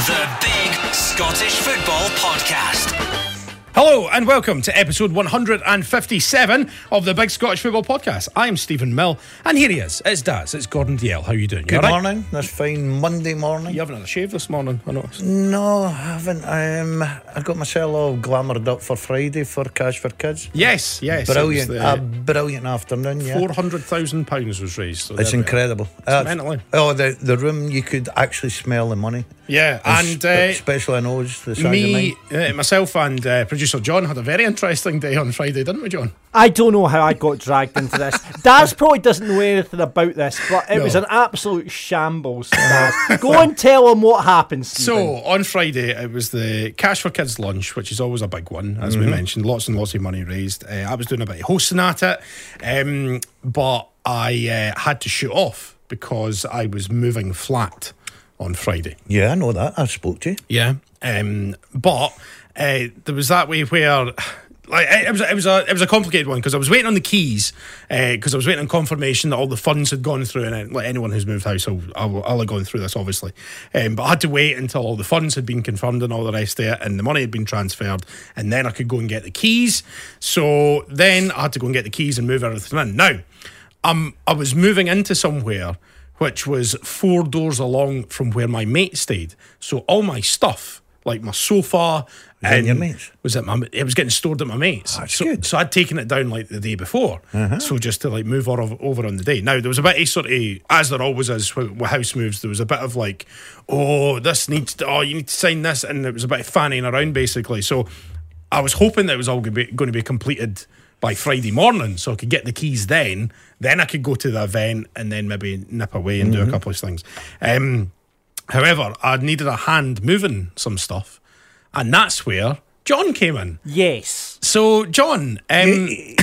The Big Scottish Football Podcast. Hello and welcome to episode 157 of the Big Scottish Football Podcast. I'm Stephen Mill and here he is. It's Daz. It's Gordon DL. How are you doing? Good morning. This fine Monday morning. You haven't had a shave this morning, I noticed. No, I haven't. I got myself all glamoured up for Friday for Cash for Kids. Yes. Brilliant. A brilliant afternoon, yeah. £400,000 was raised. So it's incredible. It's mental. Oh, the room, you could actually smell the money. Yeah, and especially in Oz, the size of mine. Myself and producer John had a very interesting day on Friday, didn't we, John? I don't know how I got dragged into this. Daz probably doesn't know anything about this, but it was an absolute shambles. Daz. Go and tell him what happened, Stephen. So, on Friday, it was the Cash for Kids lunch, which is always a big one, as we mentioned. Lots and lots of money raised. I was doing a bit of hosting at it, but I had to shoot off because I was moving flat on Friday. Yeah, I know that. I spoke to you. Yeah, but there was that way where, like, it was a complicated one because I was waiting on the keys because I was waiting on confirmation that all the funds had gone through, and like anyone who's moved house, I'll have gone through this obviously, but I had to wait until all the funds had been confirmed and all the rest of it, and the money had been transferred, and then I could go and get the keys. So then I had to go and get the keys and move everything in. Now, I was moving into somewhere which was 4 doors along from where my mate stayed. So all my stuff, like my sofa, and your mates? It was getting stored at my mates. That's good. So I'd taken it down like the day before. So just to like move over on the day. Now there was a bit of sort of, as there always is with house moves, there was a bit of like, you need to sign this, and it was a bit of fanning around basically. So I was hoping that it was all going to be completed by Friday morning, so I could get the keys then I could go to the event and then maybe nip away and do a couple of things. However, I needed a hand moving some stuff, and that's where John came in. Yes. So John, You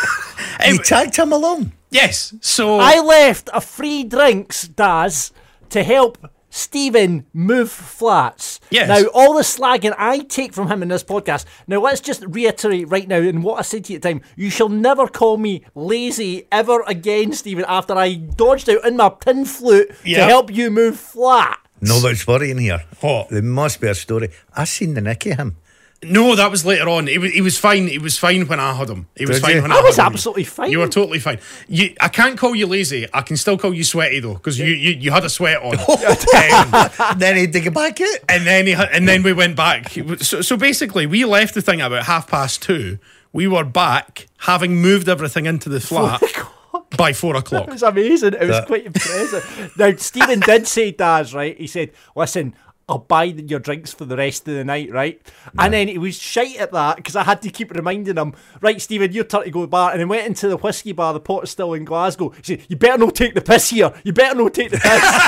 tagged him along? yes, so I left a free drinks, Daz, to help Stephen move flats. Yes. Now, all the slagging I take from him in this podcast. Now, let's just reiterate right now, and what I said to you at the time, you shall never call me lazy ever again, Stephen, after I dodged out in my tin flute to help you move flat. No, but it's worrying here. What? There must be a story. I seen the nick of him. no, that was later on. He was fine. He was fine when I had him. He was Did fine you? when I I was had him. absolutely fine. You were totally fine. I can't call you lazy. I can still call you sweaty though, because you had a sweat on. Then he had to get back it. And then we went back. So basically, we left the thing about 2:30. We were back, having moved everything into the flat by 4 o'clock. It was amazing. It was quite impressive. Now, Stephen did say, Daz, right? He said, listen, I'll buy your drinks for the rest of the night, right? And then he was shite at that because I had to keep reminding him, right, Stephen, your turn to go to the bar. And then went into the whiskey bar, the Pot Still in Glasgow. He said, you better not take the piss here. You better not take the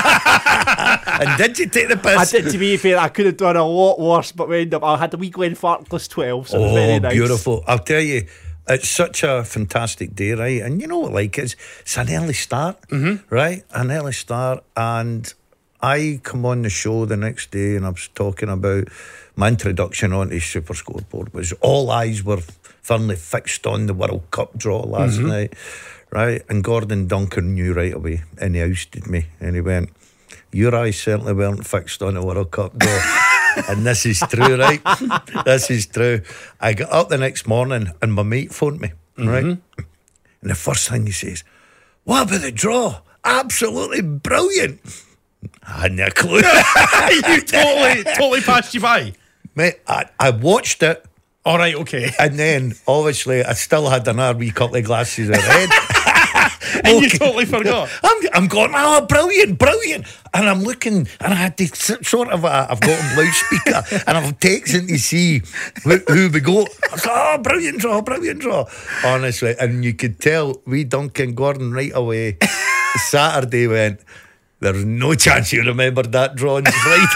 piss. And did you take the piss? I did, to be fair, I could have done a lot worse, but we ended up, I had the wee Glen Farkless 12, so it was very nice. Beautiful. I'll tell you, it's such a fantastic day, right? And you know what, like, it's an early start, right? An early start, and I come on the show the next day and I was talking about my introduction onto Super Scoreboard was all eyes were firmly fixed on the World Cup draw last night, right? And Gordon Duncan knew right away, and he ousted me, and he went, your eyes certainly weren't fixed on the World Cup draw. And this is true, right? This is true. I got up the next morning and my mate phoned me, right? And the first thing he says, what about the draw? Absolutely brilliant. I hadn't a clue. You totally passed you by. Mate, I watched it. All right, okay. And then, obviously, I still had another wee couple of glasses of red. And you totally forgot. I'm going, oh, brilliant. And I'm looking, and I had to sort of, I've got a loudspeaker, and I'm texting to see who we got. I was like, oh, brilliant draw. Honestly, and you could tell, wee Duncan Gordon right away, Saturday went, there's no chance you remembered that draw on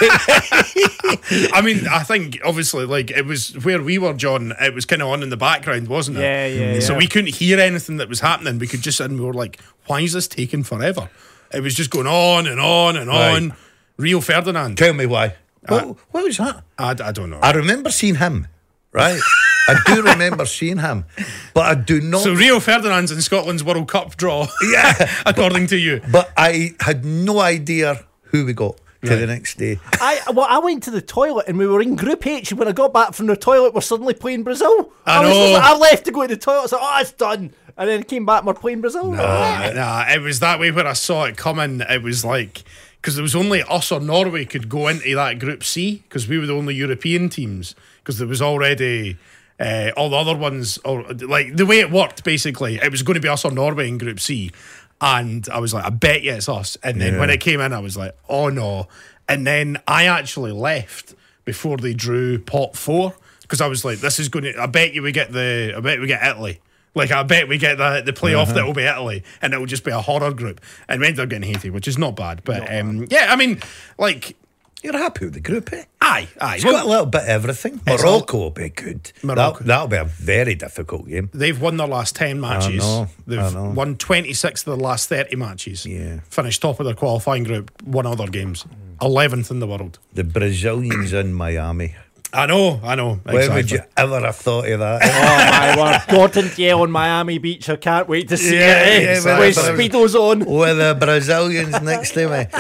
Friday. I mean, I think obviously, like, it was where we were, John. It was kind of on in the background, wasn't it? Yeah. So we couldn't hear anything that was happening. We could just, and we were like, "Why is this taking forever?" It was just going on and on and on. Right. Rio Ferdinand. Tell me why. What was that? I don't know. I remember seeing him, right? I do remember seeing him, but I do not. So Rio Ferdinand's in Scotland's World Cup draw, Yeah, according to you. but I had no idea who we got. to the next day. I went to the toilet and we were in Group H, and when I got back from the toilet, we're suddenly playing Brazil. I was just know. like, I left to go to the toilet. I was like, oh, it's done. And then came back and we're playing Brazil. Nah, it was that way where I saw it coming. It was like, because there was only us or Norway could go into that Group C, because we were the only European teams, because there was already all the other ones, or like the way it worked, basically, it was going to be us or Norway in Group C. And I was like, I bet you it's us. And then when it came in, I was like, oh no. And then I actually left before they drew pot 4, because I was like, this is going to, I bet we get Italy. Like, I bet we get the playoff that will be Italy, and it will just be a horror group. And we ended up getting Haiti, which is not bad. But yeah, I mean, like, You're happy with the group, eh? aye. It's got a little bit of everything. Morocco will be good. Morocco. That'll be a very difficult game. They've won their last 10 matches. I They've know. won 26 of their last 30 matches. Yeah. Finished top of their qualifying group, won other games. 11th in the world. The Brazilians in Miami. I know. Where would you ever have thought of that? Oh my word. Gordon on Miami Beach. I can't wait to see Yeah, it. yeah, With exactly. Speedos on. With the Brazilians next to me.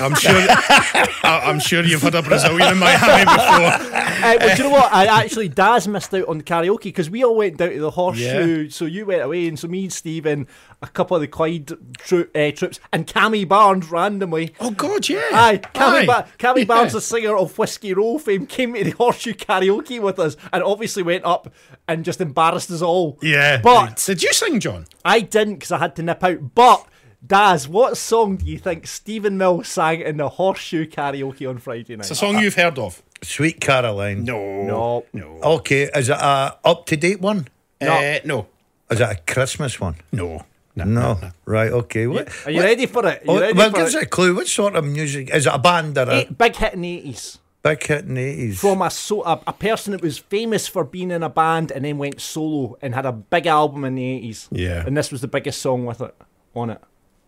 I'm sure you've had a Brazilian in Miami before. Well, do you know what? Daz missed out on karaoke because we all went down to the Horseshoe. So you went away, and so me and Stephen, a couple of the Clyde troops, and Cammy Barnes randomly. Oh God, yeah. Aye, Cammy Yeah. Barnes, the singer of Whiskey Row fame, came to the Horseshoe karaoke with us and obviously went up and just embarrassed us all. Yeah. But did you sing, John? I didn't because I had to nip out. But Daz, what song do you think Stephen Mills sang in the Horseshoe karaoke on Friday night? It's a song you've heard of. Sweet Caroline. No. Okay, is it a up-to-date one? No. Is it a Christmas one? No. No. Right, okay. What? Are you ready for it? Are you ready Well, for give us it? a clue. What sort of music? Is it a band or a Big hit in the 80s. big hit in the 80s? From a person that was famous for being in a band and then went solo and had a big album in the 80s. Yeah. And this was the biggest song with it on it.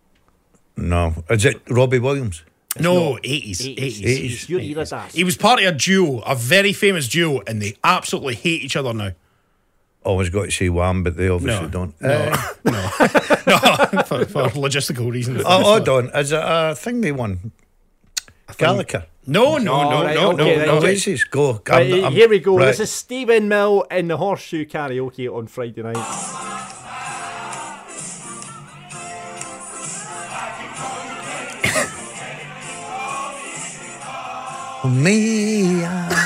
No. Is it Robbie Williams? No, 80s. 80s. Your era, Daz. He was part of a duo, a very famous duo, and they absolutely hate each other now. Always got to say Wham, but they obviously don't. No, for logistical reasons. Oh, hold on. Is it a thing they won? Gallagher. No. right, okay, right, okay. Oasis. Go. Right, here we go. Right. This is Stephen Mill in the Horseshoe karaoke on Friday night. Me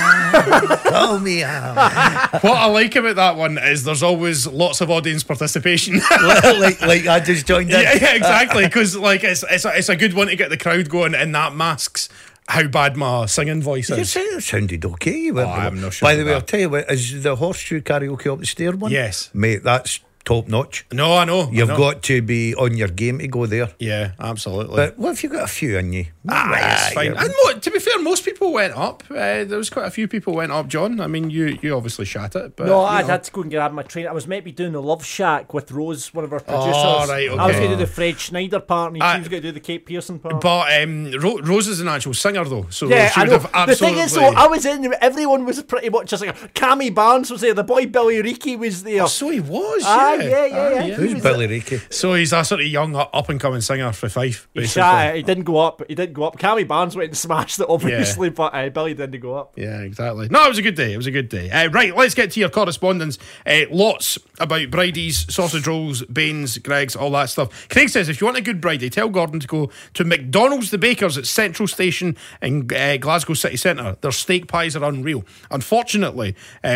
call me out. What I like about that one is there's always lots of audience participation. like I just joined in. yeah, exactly. Because like it's a good one to get the crowd going, and that masks how bad my singing voice You is. said it sounded okay. You weren't- I'm not sure By the about way, I'll that. tell you what, is the Horseshoe karaoke up the stair one? Yes. Mate, that's top notch. No, I know. You've I know. got to be on your game to go there. Yeah, absolutely. But what if you got a few in you? It's fine. yeah. And to be fair, most people went up. There was quite a few people went up, John. I mean, you obviously shat it. But, No, you I'd know. had to go and grab my train. I was meant to be doing the Love Shack with Rose, one of our producers. Oh, right, I was okay. going to do the Fred Schneider part, and he I- was going to do the Kate Pearson part. But Rose is an actual singer, though. So Yeah, she I would know. have The absolutely... thing is, though, I was in there, everyone was pretty much just like, Cammy Barnes was there, the boy Billy Reekie was there. So he was, yeah. Who's He was Billy Reekie? So he's a sort of young up-and-coming singer for Fife, He basically. shat it. He didn't go up. Cammy Barnes went and smashed it, obviously, but Billy didn't go up. Yeah, exactly. No, it was a good day. Right, let's get to your correspondence. Lots about Bridie's, sausage rolls, Baines, Greg's, all that stuff. Craig says, if you want a good Bridie, tell Gordon to go to McDonald's the Bakers at Central Station in Glasgow City Centre. Their steak pies are unreal. Unfortunately,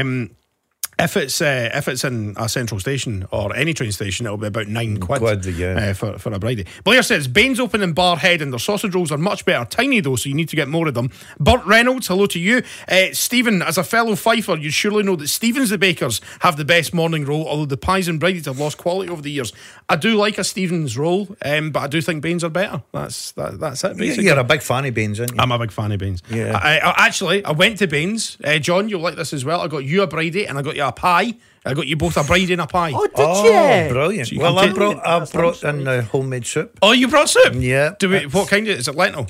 if it's in a central station or any train station, it'll be about £9 yeah. for a Bridie. Blair says Baines open in Barhead and their sausage rolls are much better. Tiny though, so you need to get more of them. Burt Reynolds, hello to you. Stephen, as a fellow Fifer, you surely know that Stevens the Bakers have the best morning roll, although the pies and Bridies have lost quality over the years. I do like a Stevens roll, but I do think Baines are better. That's it, basically. You're a big fan of Baines, aren't you? I'm a big fan of Baines. Yeah. I went to Baines. John, you'll like this as well. I got you a Bridie and I got you a pie. I got you both a Bridie and a pie. Oh, did you? Brilliant. So you Well, can I take- brought in homemade soup. Oh, you brought soup? Yeah. What kind is it? Lentil?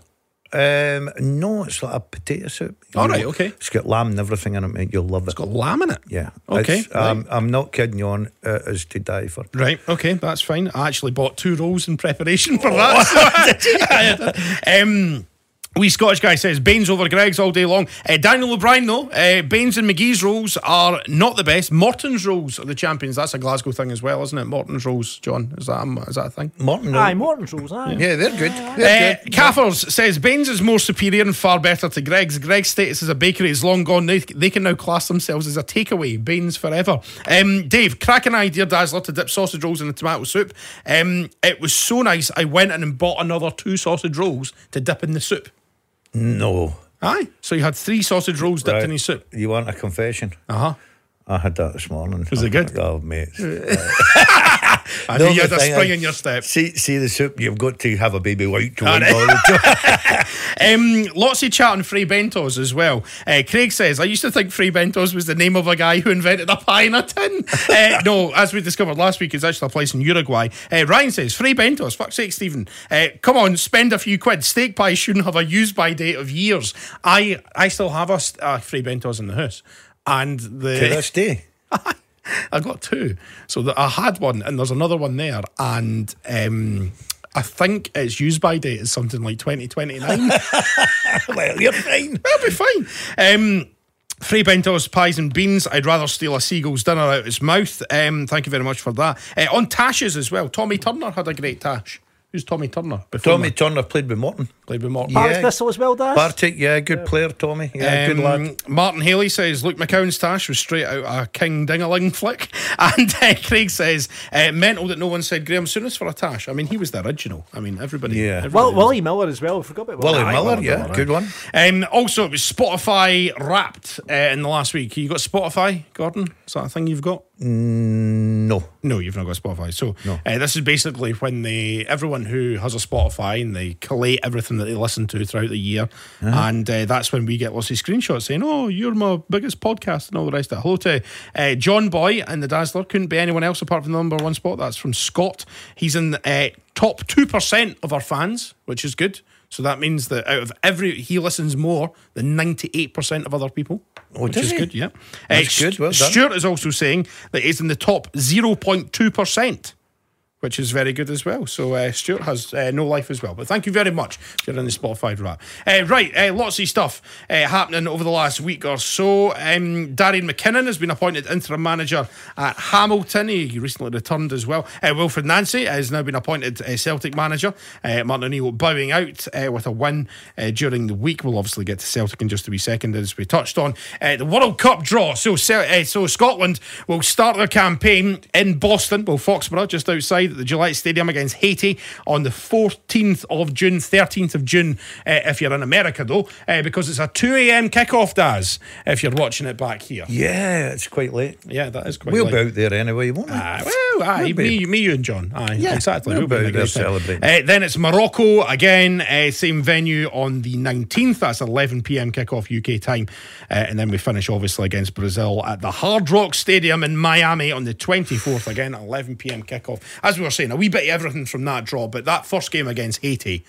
No, it's like a potato soup. All right, okay. It's got lamb and everything in it, mate. You'll love it. It's got lamb in it. Yeah. Okay, It's, right. I'm not kidding you on. It is to die for. Right, okay, that's fine. I actually bought 2 rolls in preparation for that. Wee Scottish guy says Baines over Greggs all day long. Daniel O'Brien though, Baines and McGee's rolls are not the best. Morton's rolls are the champions. That's a Glasgow thing as well, isn't it? Morton's rolls, John, is that a thing? Morton's rolls, aye. Yeah, they're good. They're good. Caffers says Baines is more superior and far better to Greggs. Greggs' status as a bakery is long gone. They can now class themselves as a takeaway. Baines forever. Dave, cracking idea, Dazzler, to dip sausage rolls in the tomato soup. It was so nice I went in and bought another 2 sausage rolls to dip in the soup. No. Aye. So you had 3 sausage rolls dipped in his soup. You want a confession? Uh-huh. I had that this morning. Was it good? Oh, mate. I knew you had a spring in your step. See the soup, you've got to have a baby white to win. Lots of chat on Free Bentos as well. Craig says, I used to think Free Bentos was the name of a guy who invented a pie in a tin. No, as we discovered last week, it's actually a place in Uruguay. Ryan says, Free Bentos, fuck's sake, Stephen. Come on, spend a few quid. Steak pie shouldn't have a use-by date of years. I still have a Free Bentos in the house. And To this day. I got 2. So I had one and there's another one there. And I think its use by date is something like 2029. Well, you're fine. I'll be fine. Free Bentos, pies and beans. I'd rather steal a seagull's dinner out its mouth. Thank you very much for that. On tashes as well. Tommy Turner had a great tash. Who's Tommy Turner? Tommy Turner played with Morton. Played with Morton. Bartek Thistle as well, Daz? Bartek, yeah, good player, Tommy. Yeah, good lad. Martin Haley says Luke McCown's tash was straight out a King Ding-a-ling flick. And Craig says mental that no one said Graham Souness for a tash. I mean, he was the original. I mean, everybody. Yeah. Everybody Willie Miller as well. I forgot about Willie Miller, yeah, good one. Also, it was Spotify Wrapped in the last week. You got Spotify, Gordon? Is that a thing you've got? No. No, you've not got Spotify. So No. This is basically when everyone who has a Spotify and they collate everything that they listen to throughout the year, and that's when we get lots of screenshots saying, "Oh, you're my biggest podcast," and all the rest of it. Hello to John Boy and the Dazzler. Couldn't be anyone else apart from the number 1 spot. That's from Scott. He's in the top 2% of our fans, which is good. So that means that out of he listens more than 98% of other people. Which is good, yeah. That's good, well done. Stuart is also saying that he's in the top 0.2%, which is very good as well. So Stuart has no life as well. But thank you very much if you're in the Spotify Wrap. Lots of stuff happening over the last week or so. Darian McKinnon has been appointed interim manager at Hamilton. He recently returned as well. Wilfred Nancy has now been appointed Celtic manager. Martin O'Neill bowing out with a win during the week. We'll obviously get to Celtic in just a wee second, as we touched on. The World Cup draw. So Scotland will start their campaign in Boston, Foxborough, just outside, at the Gillette Stadium against Haiti on the 14th of June, 13th of June if you're in America though, because it's a 2 a.m. kickoff, Daz, if you're watching it back here. Yeah, it's quite late. Yeah, that is quite We'll late. be out there anyway, won't we? Me, you and John. Aye, Yeah, exactly. we'll be having a out there great time. celebrating. Then it's Morocco again, same venue on the 19th. That's 11 p.m. kickoff UK time. And then we finish obviously against Brazil at the Hard Rock Stadium in Miami on the 24th, again 11 p.m. kickoff. As we were saying, a wee bit of everything from that draw, but that first game against Haiti,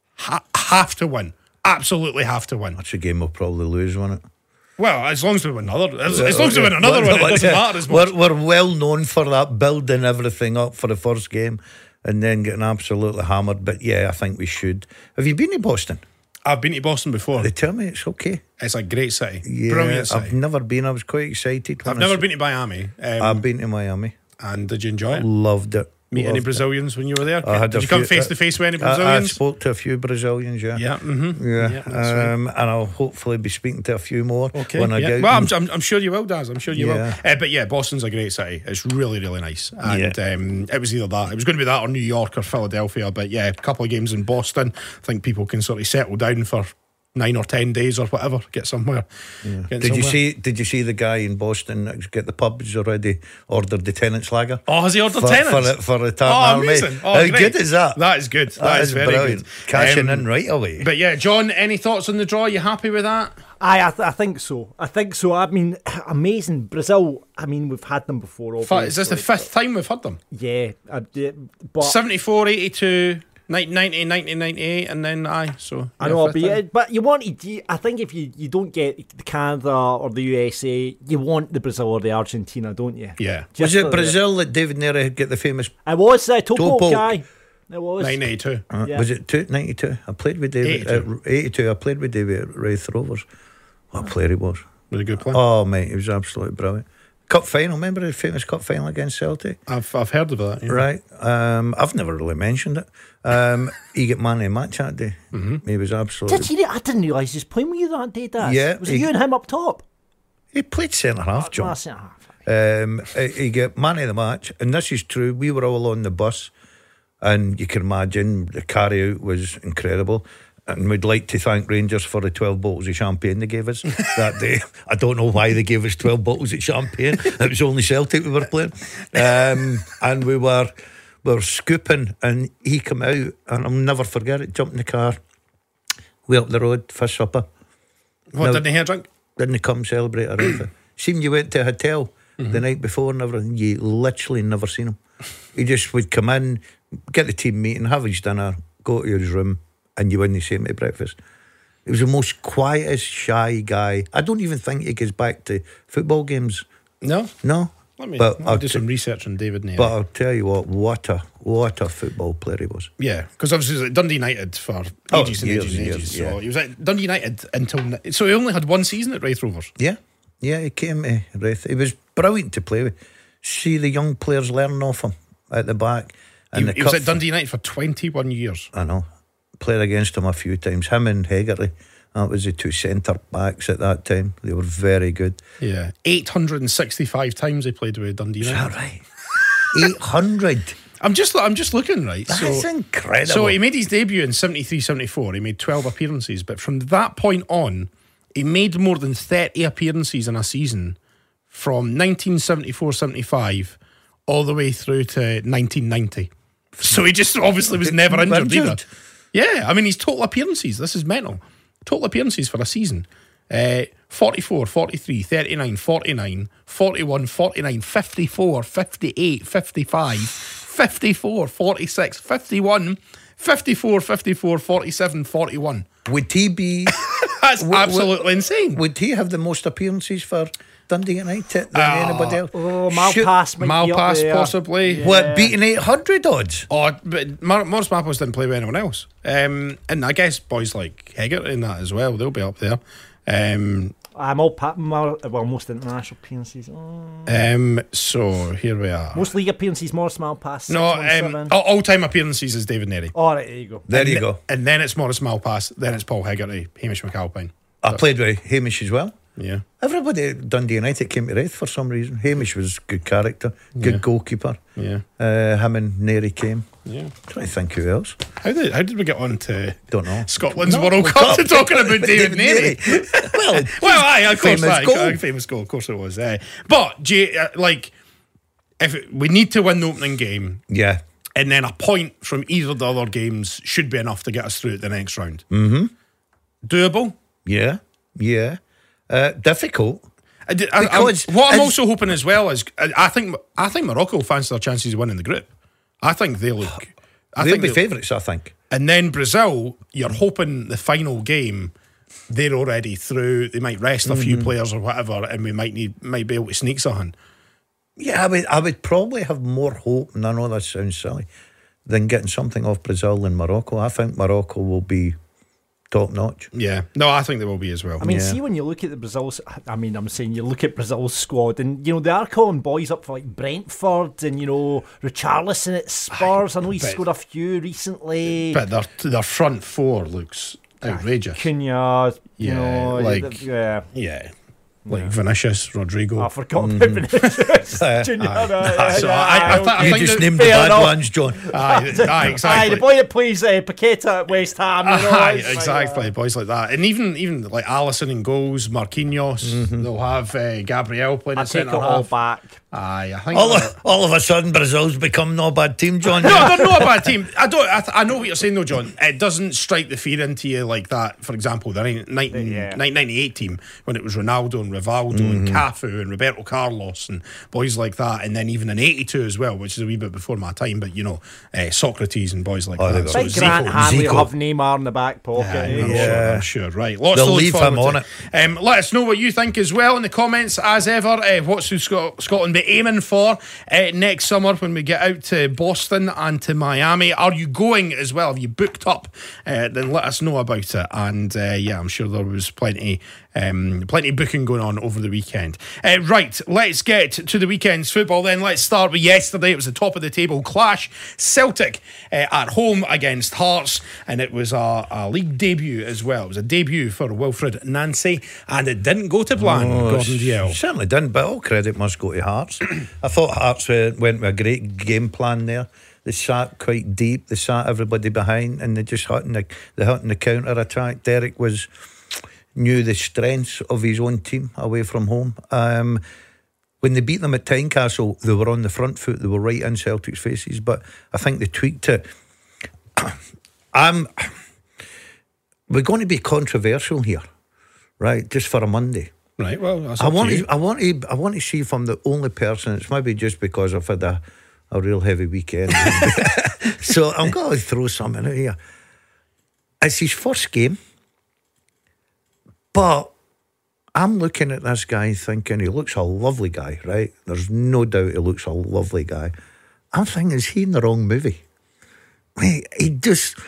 have to win. Absolutely have to win. That's a game we'll probably lose, won't it? Well, as long as we win another, as long as we win another one, it doesn't matter as much. We're well known for that, building everything up for the first game and then getting absolutely hammered. But yeah, I think we should. Have you been to Boston? I've been to Boston before. They tell me it's okay. It's a great city. Yeah, Brilliant city. I've never been. I was quite excited. I've never been to Miami. I've been to Miami. And did you enjoy it? Loved it. Meet any Loved it. Brazilians when you were there? I had Did a you come few- face to face with any I Brazilians? spoke to a few Brazilians, yeah. Yeah, Yeah, that's right. and I'll hopefully be speaking to a few more Okay. when I Yeah. get Well, out. I'm sure you will, Daz. I'm sure you Yeah. will. But yeah, Boston's a great city. It's really, really nice. And it was either that. It was going to be that or New York or Philadelphia. But yeah, a couple of games in Boston. I think people can sort of settle down for 9 or 10 days or whatever. Get somewhere. Get Did you somewhere. see the guy in Boston that get the pubs already ordered the tenant's lager? Oh, has he ordered for, tenants? for the Oh, Tartan Army? amazing. Oh, How great. good is that? That is good. That is very brilliant. good. Cashing in right away. But yeah, John, any thoughts on the draw? You happy with that? I think so. I mean, amazing. Brazil, I mean, we've had them before. Obviously. Is this the 5th time we've had them? Yeah. But 74, 82, 90, 98, and then so I know, but you wanted. I think if you don't get the Canada or the USA, you want the Brazil or the Argentina, don't you? Yeah. Was it Brazil that David Nera had get the famous I was Topo guy. It was. 1982. Yeah. Was it 92? I played with David. 82. I played with David at Raith Rovers. What a player he was. Really good player. Oh, mate, he was absolutely brilliant. Cup final, remember the famous cup final against Celtic? I've heard of that. Yeah. Right. I've never really mentioned it. He got man of the match that day. He was absolutely. Did you? I didn't realise he was playing with you that day, Daz. Yeah, Was it you and him up top? He played centre half, John. Centre-half. He got man of the match, and this is true. We were all on the bus, and you can imagine the carry out was incredible. And we'd like to thank Rangers for the 12 bottles of champagne they gave us that day. I don't know why they gave us 12 bottles of champagne. It was only Celtic we were playing. And we were scooping, and he came out, and I'll never forget it, jumped in the car, way up the road, for supper. What, Now, didn't he hear drunk? didn't he come celebrate or anything? Seen you went to a hotel the night before and everything, you literally never seen him. He just would come in, get the team meeting, have his dinner, go to his room, and you wouldn't see him at breakfast. He was the most quietest, shy guy. I don't even think he goes back to football games. No. No. I'll do some research on David Neary. But I'll tell you what a football player he was. Yeah, because obviously he was at Dundee United for ages and ages. Yeah. So he was at Dundee United until. So he only had one season at Raith Rovers. Yeah, he came to Raith. He was brilliant to play with. See the young players learning off him at the back. And He was at Dundee United for 21 years. I know. Played against him a few times. Him and Hegarty. That was the two centre backs at that time. They were very good. Yeah, 865 times he played with Dundee Is United. that right? 800. I'm just looking, right. That's incredible. So he made his debut in 73-74. He made 12 appearances, but from that point on, he made more than 30 appearances in a season from 1974-75 all the way through to 1990. So he just obviously was never injured either. Yeah, I mean, his total appearances, this is mental. Total appearances for a season. 44, 43, 39, 49, 41, 49, 54, 58, 55, 54, 46, 51, 54, 54, 47, 41. Would he be... That's absolutely insane. Would he have the most appearances for Dundee United than anybody else? Oh, Malpass might be up Malpass there. possibly. Yeah. What, beating 800 odds? Oh, but Maurice Malpass didn't play with anyone else. And I guess boys like Hegarty in that as well, they'll be up there. Most international appearances. So here we are. Most league appearances, Maurice Malpass. No, 617. all-time appearances is David Neary. All right, there you go. There you go. And then it's Maurice Malpass, then it's Paul Hegarty, Hamish McAlpine. I played with Hamish as well. Yeah. Everybody at Dundee United came to Raith for some reason. Hamish was good character, good goalkeeper. Yeah. Him and Neary came. Yeah. Trying to think who else. How did we get on to Don't know. Scotland's World Cup to talking about David Neary? well, aye, of course, famous goal. famous goal, of course it was. But if we need to win the opening game, Yeah. and then a point from either of the other games should be enough to get us through to the next round. Doable. Yeah. Difficult. What I'm also hoping as well is I think Morocco fancy their chances of winning the group. I think they look. They'll be favourites, I think. And then Brazil, you're hoping the final game, they're already through. They might rest a few players or whatever, and we might be able to sneak something. Yeah, I would probably have more hope, and I know that sounds silly, than getting something off Brazil than Morocco. I think Morocco will be top notch. Yeah, no, I think they will be as well. I mean, see, when you look at the Brazil's, I'm saying you look at Brazil's squad, and they are calling boys up for like Brentford and Richarlison at Spurs. I know he's scored a few recently. But their front four looks outrageous. Cunha, Yeah. Like Vinicius, Rodrigo. I forgot about Vinicius. Junior. I You think just that- named the bad ones, John. Aye, exactly. Aye, the boy that plays Paqueta at West Ham. Aye, exactly, boys like that, and even like Alisson in goals, Marquinhos. They'll have Gabriel playing I at take centre it all half. back. Aye, I think All of a sudden, Brazil's become no bad team, John. no, they're not a bad team. I know what you're saying though, John. It doesn't strike the fear into you like that. For example, the 1998 team when it was Ronaldo and Rivaldo and Cafu and Roberto Carlos and boys like that, and then even in 82 as well, which is a wee bit before my time, but Socrates and boys like that. Like Grant Hanley will have Neymar in the back pocket. I'm sure. Right, lots They'll to look leave him forward on to. it. Let us know what you think as well in the comments, as ever. What's Scotland be aiming for next summer when we get out to Boston and to Miami? Are you going as well? Have you booked up? Then let us know about it. And I'm sure there was plenty booking going on over the weekend. Right, let's get to the weekend's football then. Let's start with yesterday. It was the top of the table clash. Celtic at home against Hearts, and it was a league debut as well. It was a debut for Wilfred Nancy, and it didn't go to plan. Gordon Dalziel Certainly didn't, but all credit must go to Hearts. I thought Hearts went with a great game plan there. They sat quite deep, they sat everybody behind, and they just hit in the counter attack. Derek knew the strengths of his own team away from home. When they beat them at Tynecastle, they were on the front foot, they were right in Celtic's faces, but I think they tweaked it. We're going to be controversial here, right? Just for a Monday. Right, well, that's I want to see if I'm the only person. It's maybe just because I've had a real heavy weekend. So I'm going to throw something out here. It's his first game, but I'm looking at this guy thinking he looks a lovely guy, right? There's no doubt he looks a lovely guy. I'm thinking, is he in the wrong movie? He just...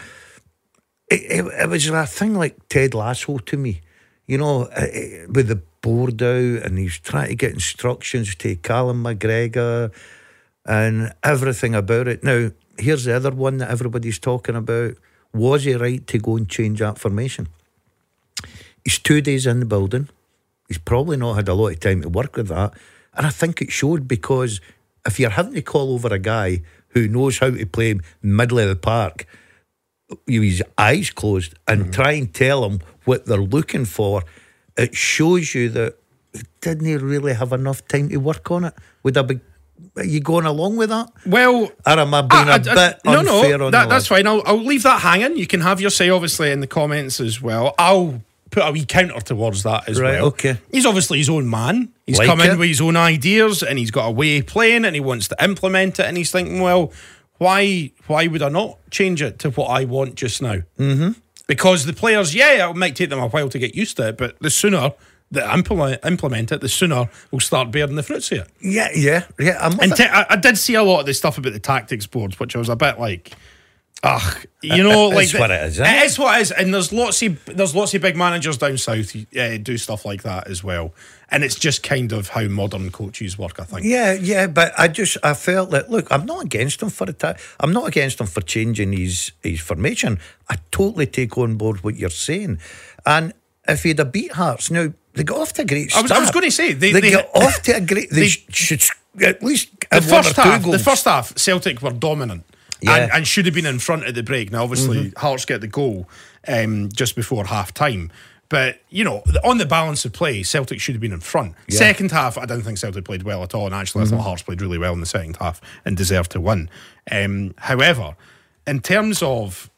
It was a thing like Ted Lasso to me, with the board out, and he's trying to get instructions to Callum McGregor and everything about it. Now, here's the other one that everybody's talking about. Was he right to go and change that formation? He's 2 days in the building. He's probably not had a lot of time to work with that. And I think it showed, because if you're having to call over a guy who knows how to play middle of the park, his eyes closed, and try and tell them what they're looking for, it shows you that he didn't really have enough time to work on it. Are you going along with that? Well, or am I being a bit unfair on that's fine. I'll leave that hanging. You can have your say, obviously, in the comments as well. I'll put a wee counter towards that as well. Okay. He's obviously his own man. He's come in with his own ideas, and he's got a way of playing, and he wants to implement it, and he's thinking, well, why would I not change it to what I want just now? Mm-hmm. Because the players, it might take them a while to get used to it, but the sooner they implement it, the sooner we'll start bearing the fruits of it. Yeah. I did see a lot of the stuff about the tactics boards, which I was a bit like, like it's what it is. It is what it is, and there's lots of big managers down south do stuff like that as well, and it's just kind of how modern coaches work, I think. Yeah, but I felt that, look, I'm not against him I'm not against him for changing his formation. I totally take on board what you're saying, and if he'd have beat Hearts, now they got off to a great start. I was going to say they got off to a great. They should at least the first half. The first half, Celtic were dominant. Yeah. And should have been in front at the break. Now, obviously, Hearts get the goal just before half time. But, on the balance of play, Celtic should have been in front. Yeah. Second half, I didn't think Celtic played well at all. And actually, I thought Hearts played really well in the second half and deserved to win. However, in terms of,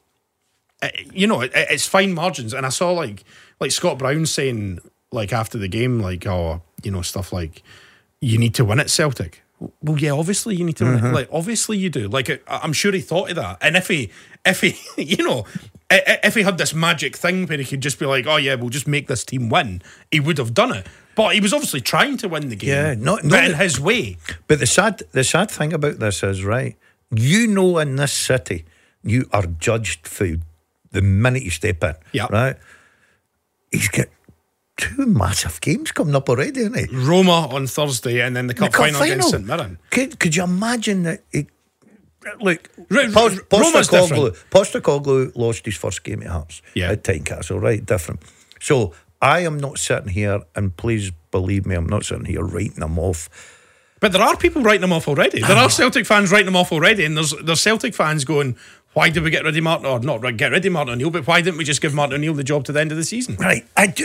it's fine margins. And I saw, like Scott Brown saying, after the game, stuff like, you need to win at Celtic. Well, yeah, obviously you need to win it. Obviously you do. I'm sure he thought of that. And if he, if he had this magic thing where he could just be like, oh yeah, we'll just make this team win, he would have done it. But he was obviously trying to win the game. Yeah, not in his way. But the sad thing about this is, right, in this city, you are judged for the minute you step in. Yeah. Right? He's got 2 massive games coming up already, isn't he? Roma on Thursday, and then the cup final against St Mirren. Could you imagine that? Look, Roma's different. Postecoglou lost his first game at Hearts at Tynecastle, right? Different. So I am not sitting here, and please believe me, I'm not sitting here writing him off. But there are people writing him off already. There are Celtic fans writing him off already, and there's Celtic fans going, why did we get rid of Martin, or not get rid of Martin O'Neill, but why didn't we just give Martin O'Neill the job to the end of the season? Right,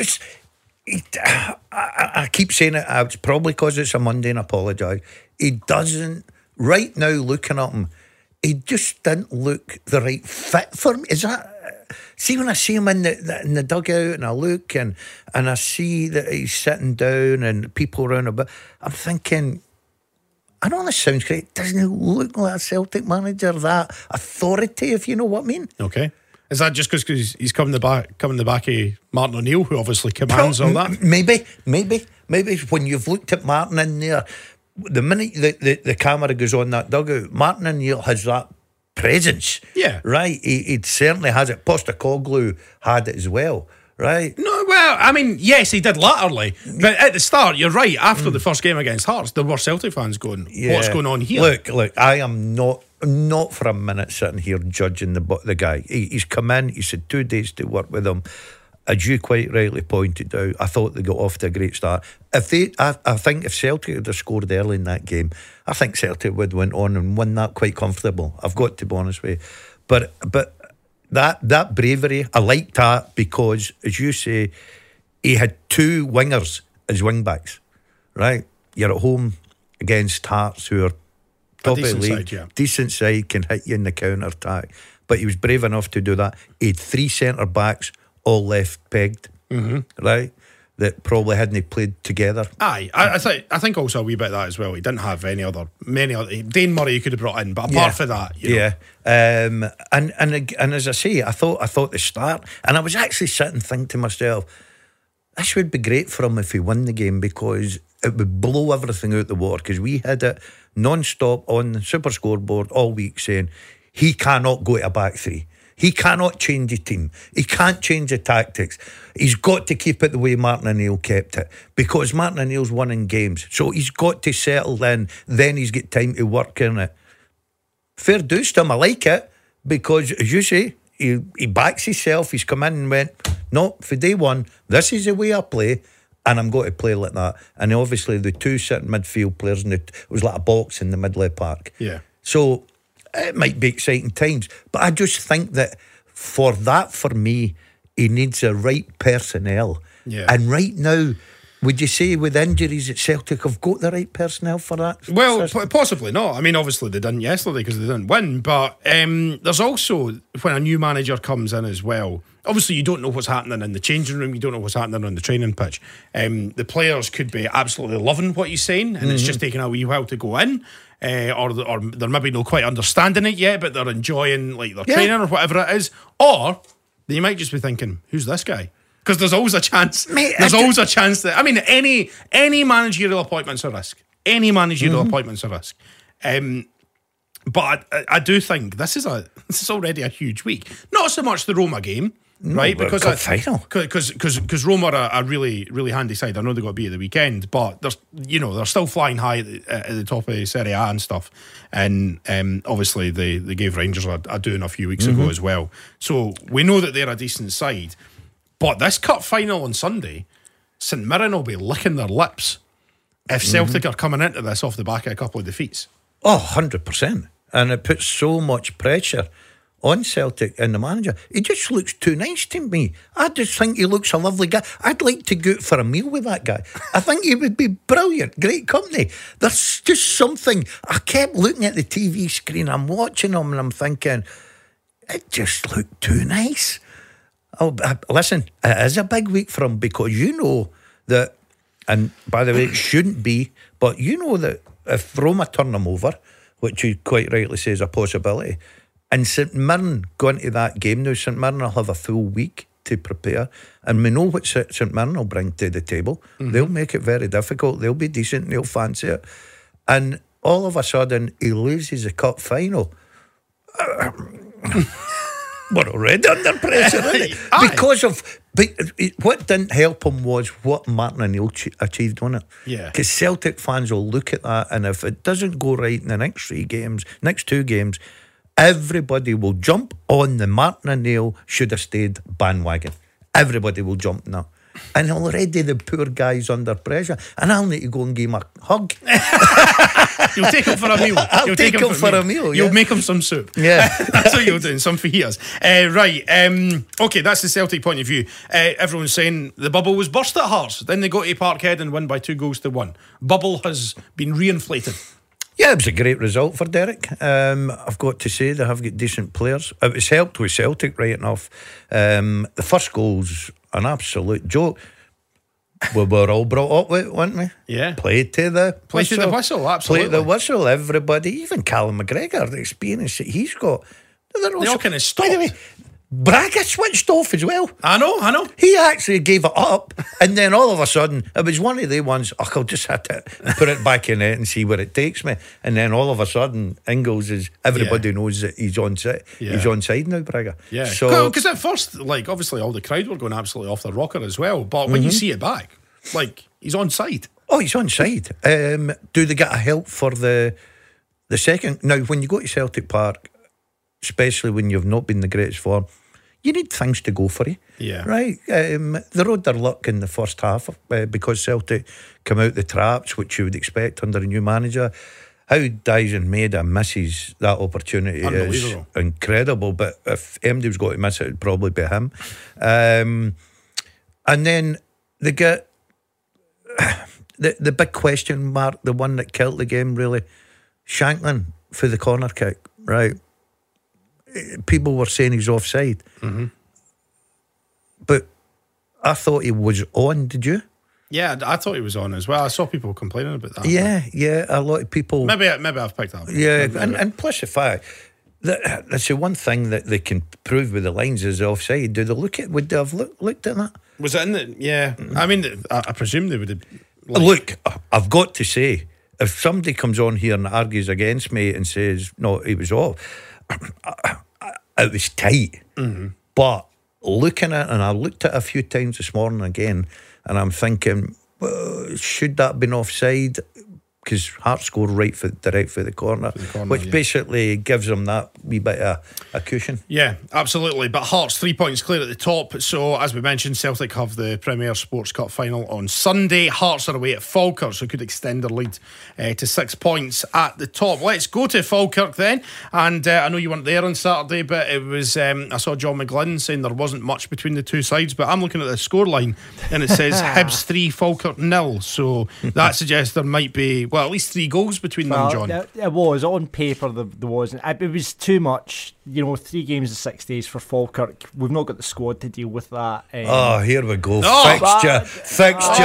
I keep saying it. It's probably because it's a Monday, and I apologise. He doesn't, right now, looking at him, he just didn't look the right fit for me. Is that see when I see him in the dugout and I look and I see that he's sitting down and people around about, I'm thinking, I know this sounds great, doesn't he look like a Celtic manager, that authority, if you know what I mean? Okay. Is that just because he's coming the back of Martin O'Neill, who obviously commands all that? Maybe when you've looked at Martin in there, the minute the camera goes on that dugout, Martin O'Neill has that presence. Yeah. Right? He certainly has it. Postecoglou had it as well. Right? No, well, I mean, yes, he did latterly. But at the start, you're right, after the first game against Hearts, there were Celtic fans going, what's going on here? Look, I am not for a minute sitting here judging the guy. He's come in, he said 2 days to work with him. As you quite rightly pointed out, I thought they got off to a great start. I think if Celtic had scored early in that game, I think Celtic would went on and won that quite comfortable. I've got to be honest with you. But that bravery, I liked that because, as you say, he had 2 wingers as wing backs. Right? You're at home against Hearts, who are top of the league, decent side, can hit you in the counter attack. But he was brave enough to do that. He had 3 centre backs, all left pegged, right? That probably hadn't played together. Aye, I think also a wee bit of that as well. He didn't have many other. Dane Murray you could have brought in, but apart from that, you know. And as I say, I thought the start, and I was actually sitting thinking to myself, this would be great for him if he won the game, because it would blow everything out the water, because we had it non-stop on the Super Scoreboard all week saying he cannot go to a back three. He cannot change the team. He can't change the tactics. He's got to keep it the way Martin O'Neill kept it, because Martin O'Neill's winning games. So he's got to settle in. Then he's got time to work in it. Fair dues to him. I like it, because, as you say, he backs himself. He's come in and went, no, for day one, this is the way I play, and I'm going to play like that. And obviously the 2 sitting midfield players, and it was like a box in the middle of the park. Yeah. So it might be exciting times, but I just think that for me, he needs the right personnel. Yeah. And right now, would you say with injuries at Celtic have got the right personnel for that? Well, possibly not. I mean, obviously they didn't yesterday because they didn't win, but there's also, when a new manager comes in as well, obviously you don't know what's happening in the changing room, you don't know what's happening on the training pitch. The players could be absolutely loving what he's saying, and it's just taking a wee while to go in. Or they're maybe not quite understanding it yet, but they're enjoying like their training or whatever it is. Or you might just be thinking, who's this guy? Because there's always a chance. There's always a chance that, I mean, any managerial appointment's a risk. Any managerial appointment's a risk. But I do think this is already a huge week. Not so much the Roma game. Right, because Roma are a really, really handy side. I know they've got to be at the weekend, but they're still flying high at the top of Serie A and stuff. And obviously they gave Rangers a doing a few weeks ago as well. So we know that they're a decent side. But this cup final on Sunday, St Mirren will be licking their lips if Celtic are coming into this off the back of a couple of defeats. Oh, 100%. And it puts so much pressure on Celtic and the manager. He just looks too nice to me. I just think he looks a lovely guy. I'd like to go out for a meal with that guy. I think he would be brilliant. Great company. There's just something. I kept looking at the TV screen. I'm watching him and I'm thinking, it just looked too nice. Oh, listen, it is a big week for him, because you know that, and by the way, it shouldn't be, but you know that if Roma turn him over, which you quite rightly say is a possibility, and St Mirren go into that game now, St Mirren will have a full week to prepare, and we know what St Mirren will bring to the table. They'll make it very difficult. They'll be decent. They'll fancy it. And all of a sudden, he loses the cup final. We're already under pressure, isn't it? Because of... But what didn't help him was what Martin O'Neill achieved on it. Yeah. Because Celtic fans will look at that, and if it doesn't go right in the next 2 games, everybody will jump on the Martin O'Neill should have stayed bandwagon. Everybody will jump on that. And already the poor guy's under pressure, and I'll need to go and give him a hug. You'll take him for a meal. I'll take him for a meal. You'll make him some soup. Yeah. That's what you'll do, some fajitas. Right. Okay, that's the Celtic point of view. Everyone's saying the bubble was burst at Hearts. Then they go to Parkhead and win by 2-1. Bubble has been reinflated. Yeah, it was a great result for Derek. I've got to say they have got decent players. It was helped with Celtic right enough. The first goal's an absolute joke. We were all brought up with, weren't we? Yeah. Play to the whistle, absolutely. Play the whistle, everybody. Even Callum McGregor, the experience that he's got. They all kind of stopped. By the way, Braga switched off as well. I know. He actually gave it up, and then all of a sudden, it was one of the ones, I'll just hit it, put it back in it and see where it takes me. And then all of a sudden, Ingles is, everybody knows that he's on side. Yeah. He's on side now, Braga. Yeah. So, Because at first, like, obviously all the crowd were going absolutely off the rocker as well. But when you see it back, like, he's on side. oh, he's on side. Do they get a help for the second? Now, when you go to Celtic Park, especially when you've not been the greatest form, you need things to go for you. Yeah. Right? They rode their luck in the first half because Celtic come out the traps, which you would expect under a new manager. How Dyson Maeda misses that opportunity is incredible. But if MD was going to miss it, it'd probably be him. And then they get the big question mark, the one that killed the game really, Shanklin for the corner kick, right? People were saying he's offside. But I thought he was on, did you? Yeah, I thought he was on as well. I saw people complaining about that. Yeah, a lot of people. Maybe I've picked that up. Yeah, and plus the fact that that's the one thing that they can prove with the lines is the offside. Do they look at? Would they have looked at that? Was it in the? Yeah, I mean, I presume they would have. Look, I've got to say, if somebody comes on here and argues against me and says no, he was off, it was tight. But looking at, and I looked at it a few times this morning again, and I'm thinking, well, should that have been offside? Because Hearts scored direct for the corner, which basically gives them that wee bit of a cushion. Yeah, absolutely. But Hearts 3 points clear at the top. So, as we mentioned, Celtic have the Premier Sports Cup final on Sunday. Hearts are away at Falkirk, so could extend their lead to 6 points at the top. Let's go to Falkirk then. And I know you weren't there on Saturday, but it was. I saw John McGlynn saying there wasn't much between the two sides, but I'm looking at the scoreline and it says Hibs 3, Falkirk 0. So that suggests there might be, well, at least 3 goals between them, John. It was on paper. There wasn't. It was too much. 3 games in 6 days for Falkirk. We've not got the squad to deal with that. Here we go. Fixtures.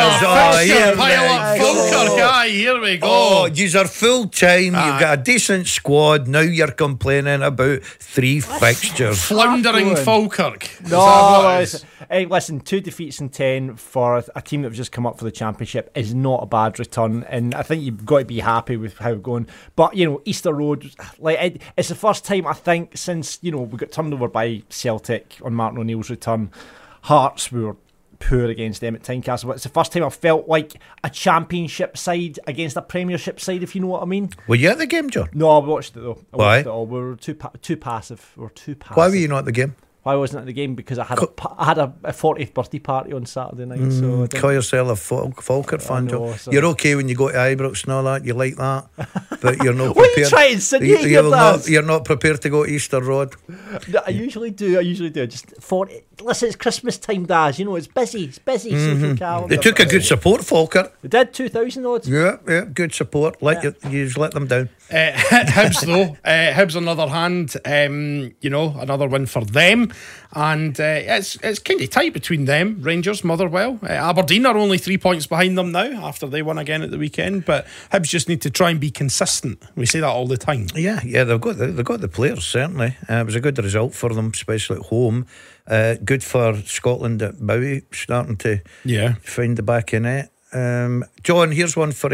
Here Falkirk. Here we go. Oh, yous are full time. You've got a decent squad. Now you're complaining about 3 fixtures. Floundering Falkirk. No, listen, 2 defeats in 10 for a team that have just come up for the championship is not a bad return, and I think you've got to be happy with how it's going. But Easter Road, it's the first time I think since we got turned over by Celtic on Martin O'Neill's return. Hearts were poor against them at Tynecastle, but it's the first time I felt like a championship side against a premiership side, if you know what I mean. Were you at the game, John? No, I watched it though. Why? Watched it all. We were too passive. Why were you not at the game? Why wasn't I at the game? Because I had a 40th birthday party on Saturday night. So call yourself a Falkirk fan, John. You're okay when you go to Ibrox and all that. You like that, but you're not prepared. What are you trying to insinuate? You're not prepared to go to Easter Road. I usually do. Just 40. Listen, it's Christmas time, Daz. It's busy. It's busy. Social calendar. They took a good support, Falkirk. They did 2,000 odds. Yeah, good support. You just let them down. Hibs though. Hibs on the other hand, another win for them. And it's kind of tight between them, Rangers, Motherwell. Aberdeen are only 3 points behind them now after they won again at the weekend. But Hibs just need to try and be consistent. We say that all the time. Yeah, they've got the players, certainly. It was a good result for them, especially at home. Good for Scotland at Bowie, starting to find the back of net. John, here's one for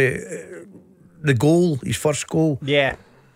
the goal, his first goal. Yeah.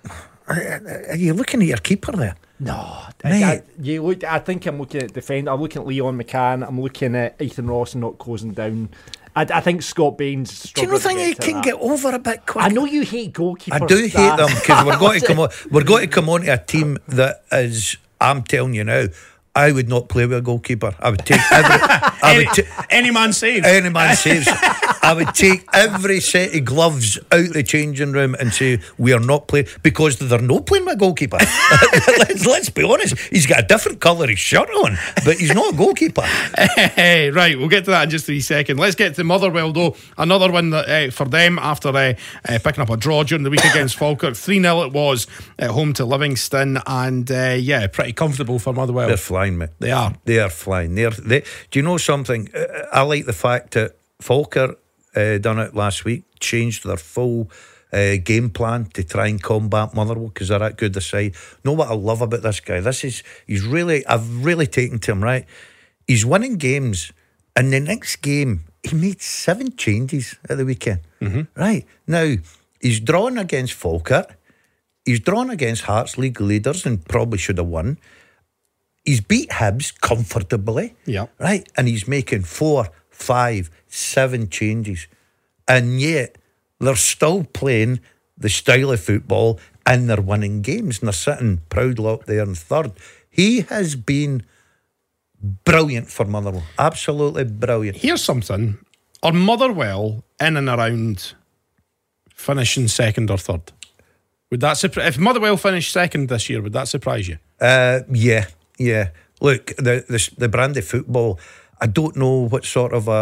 Are you looking at your keeper there? No, I think I'm looking at defender. I'm looking at Leon McCann. I'm looking at Ethan Ross and not closing down. I think Scott Baines. Do you not think he can get over a bit quick? I know you hate goalkeepers. I do hate them because we're going to come on. We're going to come on to a team that is. I'm telling you now, I would not play with a goalkeeper. I would take any man saves. Any man saves. I would take every set of gloves out the changing room and say, we are not playing, because they're not playing my goalkeeper. let's be honest, he's got a different colour of shirt on, but he's not a goalkeeper. Right, we'll get to that in just 3 seconds. Let's get to Motherwell though. Another one that, for them after picking up a draw during the week against Falkirk. 3-0 it was at home to Livingston, and pretty comfortable for Motherwell. They're flying, mate. They are flying. Do you know something? I like the fact that Falkirk done it last week, changed their full game plan to try and combat Motherwell, because they're that good a side. Know what I love about this guy? I've really taken to him, right? He's winning games, and the next game he made 7 changes at the weekend. Right now, he's drawn against Falkirk, he's drawn against Hearts League leaders and probably should have won. He's beat Hibs comfortably, right? And he's making 4, 5, 7 changes, and yet they're still playing the style of football and they're winning games, and they're sitting proudly up there in third. He has been brilliant for Motherwell, absolutely brilliant. Here's something: are Motherwell in and around finishing second or third? Would that if Motherwell finished second this year, would that surprise you? Yeah. Look, the brand of football, I don't know what sort of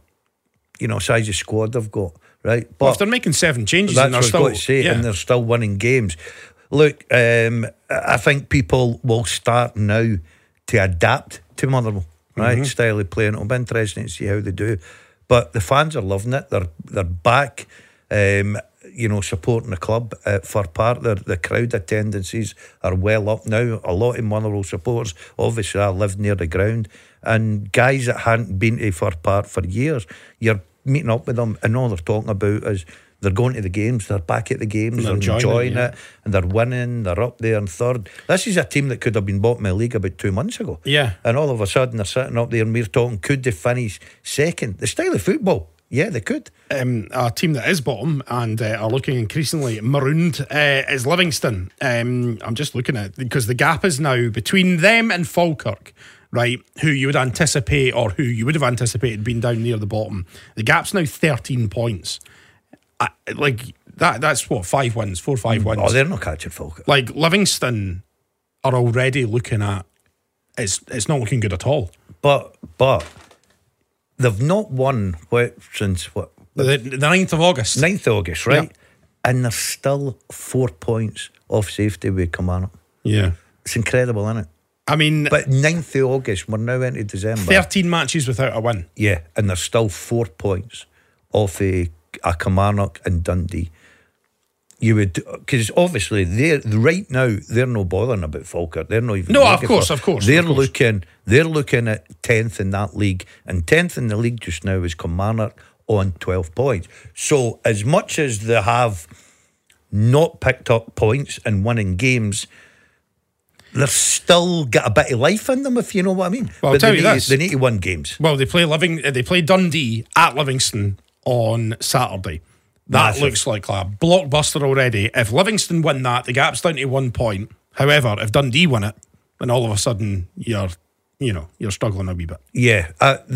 size of squad they've got, right? But if they're making 7 changes, that's and they're what still, I've got to say, and they're still winning games. Look, I think people will start now to adapt to Motherwell, right? Style of playing. It'll be interesting to see how they do. But the fans are loving it. They're back. Supporting the club for part. The crowd attendances are well up now. A lot of Motherwell supporters, obviously I live near the ground, and guys that hadn't been to Fir Park for years, you're meeting up with them, and all they're talking about is they're going to the games, they're back at the games, they're enjoying it, and they're winning, they're up there in third. This is a team that could have been bottom of the league about 2 months ago, and all of a sudden they're sitting up there and we're talking, could they finish second? The style of football, yeah, they could. A team that is bottom and are looking increasingly marooned is Livingston. I'm just looking at, because the gap is now between them and Falkirk, right, who you would anticipate, or who you would have anticipated being down near the bottom. The gap's now 13 points. That's what, 5 wins, 4 or 5 wins. Oh, they're not catching Falkirk. Like, Livingston are already looking at, it's not looking good at all. But they've not won since what? The 9th of August. 9th of August, right? Yeah. And they're still 4 points off safety with Kilmarnock. Yeah. It's incredible, isn't it? I mean, but 9th of August, we're now into December. 13 matches without a win. Yeah, and they're still 4 points off a Kilmarnock and Dundee. You would, because obviously right now they're no bothering about Falkirk. They're not even. No, of course. They're looking at 10th in that league, and 10th in the league just now is Kilmarnock on 12 points. So as much as they have not picked up points and winning games, they've still got a bit of life in them, if you know what I mean. Well, I'll tell you this: they need to win games. Well, they play Dundee at Livingston on Saturday. That looks like a blockbuster already. If Livingston win that, the gap's down to 1 point. However, if Dundee win it, then all of a sudden you're struggling a wee bit. Yeah,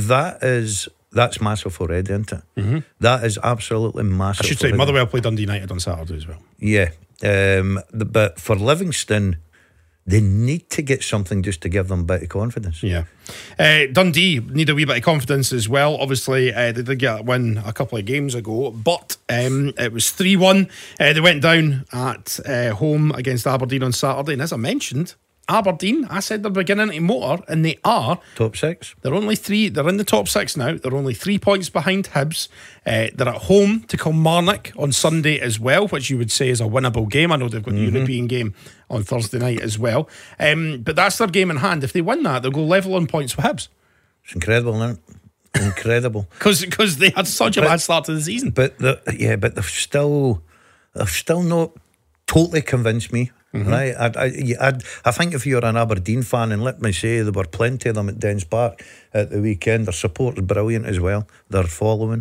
that's massive already, isn't it? Mm-hmm. That is absolutely massive. I should say Motherwell play Dundee United on Saturday as well. Yeah, but for Livingston, they need to get something just to give them a bit of confidence. Yeah. Dundee need a wee bit of confidence as well. Obviously, they did get a win a couple of games ago, but it was 3-1. They went down at home against Aberdeen on Saturday. And as I mentioned, Aberdeen, I said they're beginning to motor, and they are. Top 6. They're only 3. They're in the top 6 now. They're only 3 points behind Hibs. They're at home to Kilmarnock on Sunday as well, which you would say is a winnable game. I know they've got a European game on Thursday night as well. But that's their game in hand. If they win that, they'll go level on points with Hibs. It's incredible, isn't it? Incredible. Because they had such a bad start to the season. But they've still not totally convinced me. Mm-hmm. Right, I think if you're an Aberdeen fan, and let me say there were plenty of them at Dens Park at the weekend, their support is brilliant as well. They're following.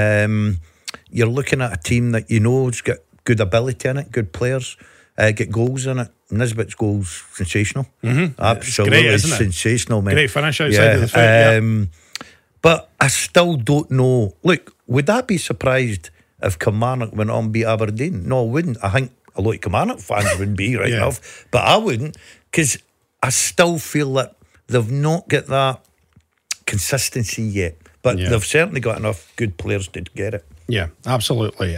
You're looking at a team that you know has got good ability in it, good players, get goals in it. Nisbet's goals sensational, absolutely great, isn't it? Sensational, mate. Great finish outside of the foot. But I still don't know. Look, would I be surprised if Kilmarnock went on and beat Aberdeen? No, I wouldn't. I think a lot of Kilmarnock fans would be right enough, but I wouldn't, because I still feel that they've not got that consistency yet. But they've certainly got enough good players to get it. Yeah, absolutely.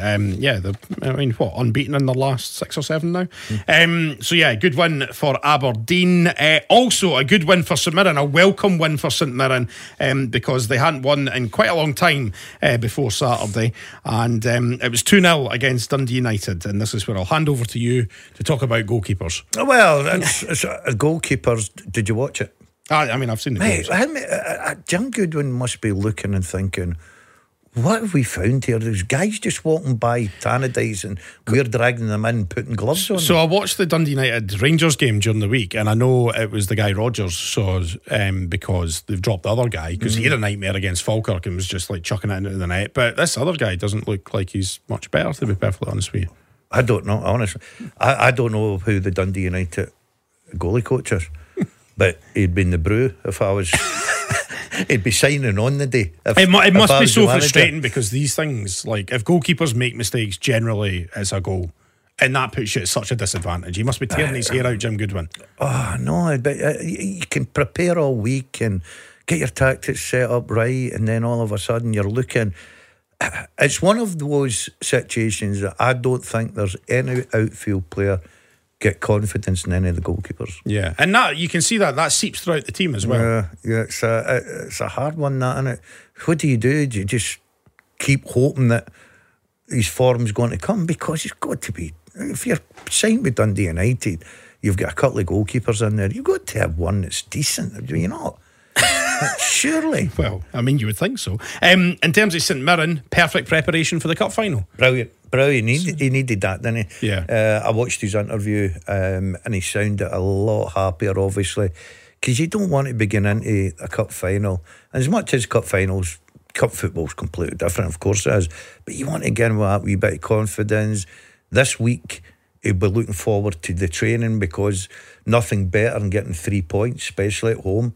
Unbeaten in their last 6 or 7 now. So yeah, good win for Aberdeen. Also a good win for St Mirren, a welcome win for St Mirren, because they hadn't won in quite a long time before Saturday, and it was 2-0 against Dundee United. And this is where I'll hand over to you to talk about goalkeepers. Well, it's goalkeepers. Did you watch it? I mean, I've seen the goals. Jim Goodwin must be looking and thinking, what have we found here? There's guys just walking by Tannadice and we're dragging them in, putting gloves on. So I watched the Dundee United Rangers game during the week, and I know it was the guy Rodgers, so because they've dropped the other guy, because he had a nightmare against Falkirk and was just like chucking it into the net. But this other guy doesn't look like he's much better, to be perfectly honest with you. I don't know, honestly. I don't know who the Dundee United goalie coach is, but he'd been the brew if I was... He'd be signing on the day. It must be so frustrating, because these things, like if goalkeepers make mistakes, generally it's a goal, and that puts you at such a disadvantage. He must be tearing his hair out, Jim Goodwin. Oh no, but you can prepare all week and get your tactics set up right, and then all of a sudden you're looking. It's one of those situations that I don't think there's any outfield player get confidence in any of the goalkeepers. Yeah, and that you can see that seeps throughout the team as well. Yeah, it's a hard one, that, isn't it? What do? Do you just keep hoping that his form's going to come? Because it's got to be. If you're signed with Dundee United, you've got a couple of goalkeepers in there. You've got to have one that's decent, do you not? Surely. Well, I mean, you would think so. In terms of St Mirren, perfect preparation for the cup final. Brilliant. He needed that, didn't he? Yeah. I watched his interview, and he sounded a lot happier, obviously, because you don't want to be getting into a cup final. And as much as cup football's completely different, of course it is, but you want to get in with that wee bit of confidence. This week, he'll be looking forward to the training, because nothing better than getting 3 points, especially at home.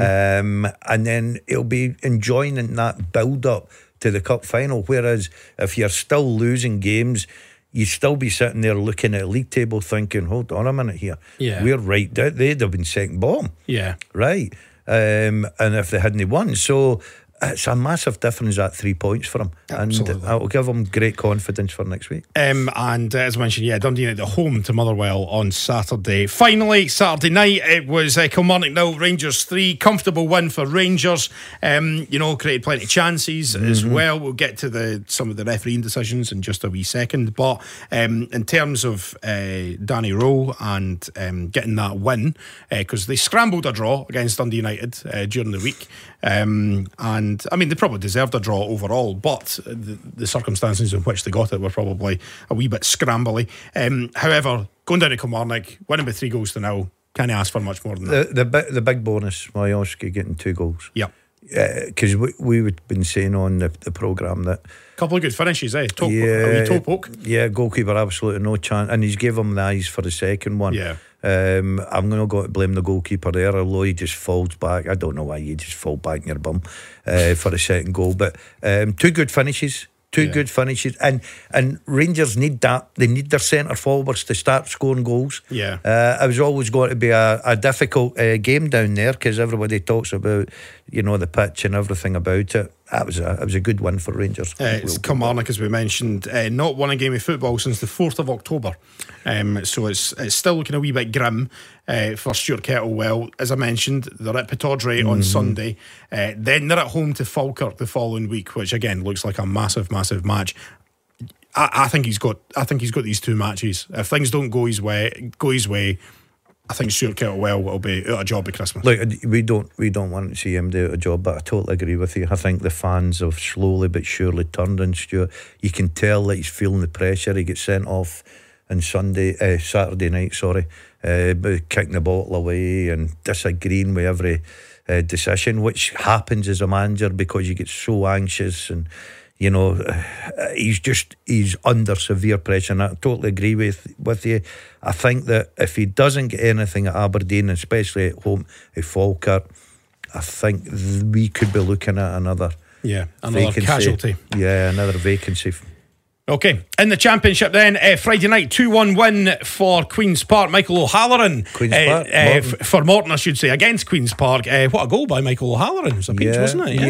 And then he'll be enjoying that build-up to the cup final. Whereas if you're still losing games, you still be sitting there looking at a league table thinking, hold on a minute here, we're right there. They'd have been second bottom, right? And if they hadn't won, so it's a massive difference at 3 points for him. Absolutely. And it'll give him great confidence for next week. And as I mentioned, Dundee United at home to Motherwell on Saturday. Finally, Saturday night, it was Kilmarnock 0, Rangers 3. Comfortable win for Rangers. Created plenty of chances as well. We'll get to some of the refereeing decisions in just a wee second. But in terms of Danny Rowe and getting that win, because they scrambled a draw against Dundee United during the week. And I mean, they probably deserved a draw overall, but the circumstances in which they got it were probably a wee bit scrambly. However, going down to Kilmarnock, winning by 3-0, can't ask for much more than that. The big bonus, Majorski getting 2 goals. Yep. Because we've been saying on the programme that couple of good finishes, toe poke. Yeah, goalkeeper absolutely no chance, and he's gave him the eyes for the second one. Yeah. I'm going to go to blame the goalkeeper there, although he just falls back. I don't know why you just fall back in your bum for the second goal, but 2 good finishes. Good finishes, and Rangers need that. They need their centre forwards to start scoring goals. It was always going to be a difficult game down there, because everybody talks about the pitch and everything about it. It was a good win for Rangers. It's Kilmarnock, as we mentioned, not won a game of football since the 4th of October. So it's still looking a wee bit grim for Stuart Kettlewell. As I mentioned, they're at Pittodrie on Sunday. Then they're at home to Falkirk the following week, which again looks like a massive match. I think he's got these 2 matches. If things don't go his way, I think Stuart Kettlewell will be out of job by Christmas. Look, we don't want to see him do out of job, but I totally agree with you. I think the fans have slowly but surely turned on Stuart. You can tell that he's feeling the pressure. He gets sent off on Saturday night, kicking the bottle away and disagreeing with every decision, which happens as a manager because you get so anxious, and he's under severe pressure. And I totally agree with you. I think that if he doesn't get anything at Aberdeen, especially at home at Falkirk, I think we could be looking at another another casualty. Yeah, another vacancy. Okay, in the Championship then, Friday night 2-1 win for Queen's Park. Michael O'Halloran for Morton, I should say, against Queen's Park. What a goal by Michael O'Halloran. It was a peach, wasn't it?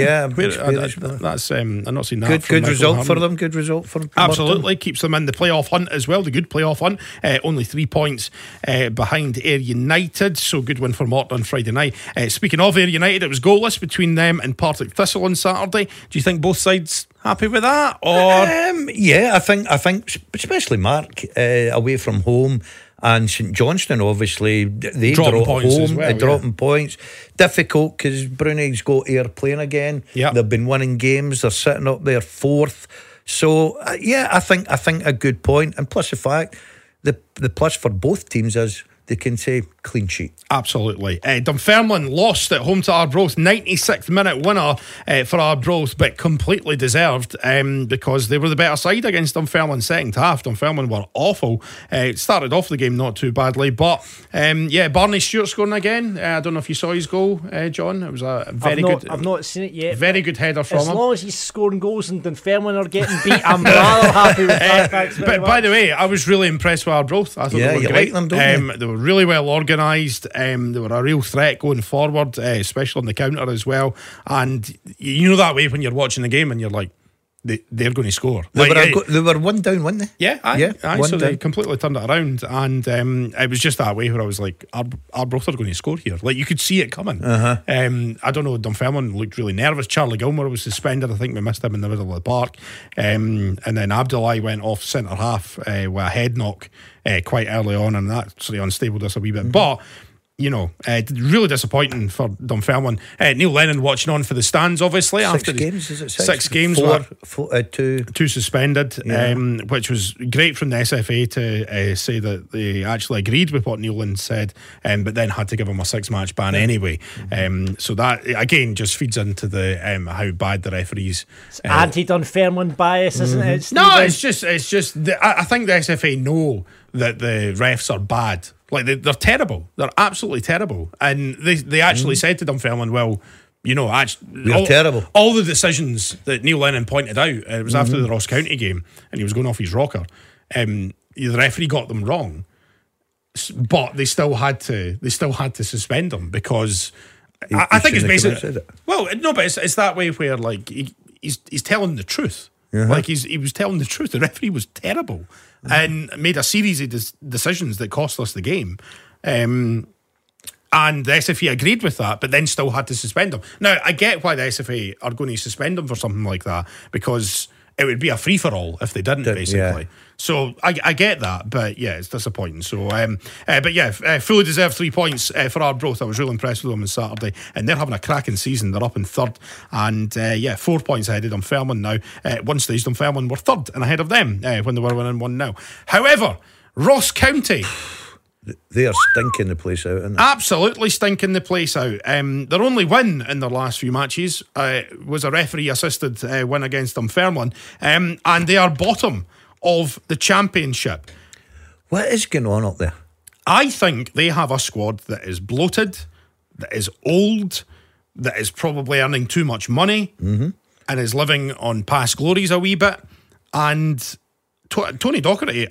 That's I'm not seeing that. Good result for them. Good result for them. Absolutely, Morton. Keeps them in the playoff hunt as well. The good playoff hunt. Only 3 points behind Ayr United. So good win for Morton on Friday night. Speaking of Ayr United, it was goalless between them and Partick Thistle on Saturday. Do you think both sides happy with that? Or yeah, I think especially Mark away from home, and St Johnstone obviously they dropping drop points home, as well, dropping points. Difficult because Brunei's got Ayr playing again. Yep. They've been winning games. They're sitting up there fourth. So I think a good point, and plus the fact the plus for both teams is they can say clean sheet. Absolutely. Dunfermline lost at home to Arbroath. 96th minute winner for Arbroath, but completely deserved because they were the better side against Dunfermline second half. Dunfermline were awful. Started off the game not too badly, but Barney Stewart scoring again. I don't know if you saw his goal, John. It was a very good. I've not seen it yet. Very good header from him. As long as he's scoring goals and Dunfermline are getting beat, I'm rather happy with that. But by the way, I was really impressed with Arbroath. I thought they were great. Like them, don't you? They were really well organised. They were a real threat going forward, especially on the counter as well. And you know that way when you're watching the game and you're like, they're going to score. They were one down, weren't they? Yeah, so down. they completely turned it around, and it was just that way where I was like, Arbroath are going to score here. Like, you could see it coming. I don't know, Dunfermline looked really nervous. Charlie Gilmore was suspended. I think we missed him in the middle of the park, and then Abdullahi went off centre half with a head knock quite early on, and that sort of unstabled us a wee bit. But really disappointing for Dunfermline. Neil Lennon watching on for the stands, obviously. Six games, is it? Six games. Two suspended, which was great from the SFA to say that they actually agreed with what Neil Lennon said, but then had to give him a 6-match ban anyway. So that, again, just feeds into the how bad the referees... It's anti-Dunfermline bias, isn't it, Stephen? No, it's just I think the SFA know that the refs are bad. Like, they're terrible. They're absolutely terrible. And they actually said to Dunfermline, well, you're terrible. All the decisions that Neil Lennon pointed out, it was after the Ross County game, and he was going off his rocker. The referee got them wrong, but they still had to suspend him because I think it's basically. Well, no, but it's that way where like he's telling the truth. Like he was telling the truth. The referee was terrible and made a series of decisions that cost us the game. And the SFA agreed with that, but then still had to suspend him. Now, I get why the SFA are going to suspend him for something like that, because it would be a free-for-all if they didn't, basically. So I get that, but yeah, it's disappointing. So, fully deserved 3 points for Arbroath. I was really impressed with them on Saturday, and they're having a cracking season. They're up in third, and 4 points ahead of Dunfermline now. At one stage, Dunfermline were third and ahead of them when they were winning 1-0. However, Ross County... They are stinking the place out, aren't they? Absolutely stinking the place out. Their only win in their last few matches was a referee-assisted win against Dunfermline, and they are bottom of the Championship. What is going on up there? I think they have a squad that is bloated, that is old, that is probably earning too much money, and is living on past glories a wee bit. And Tony Docherty,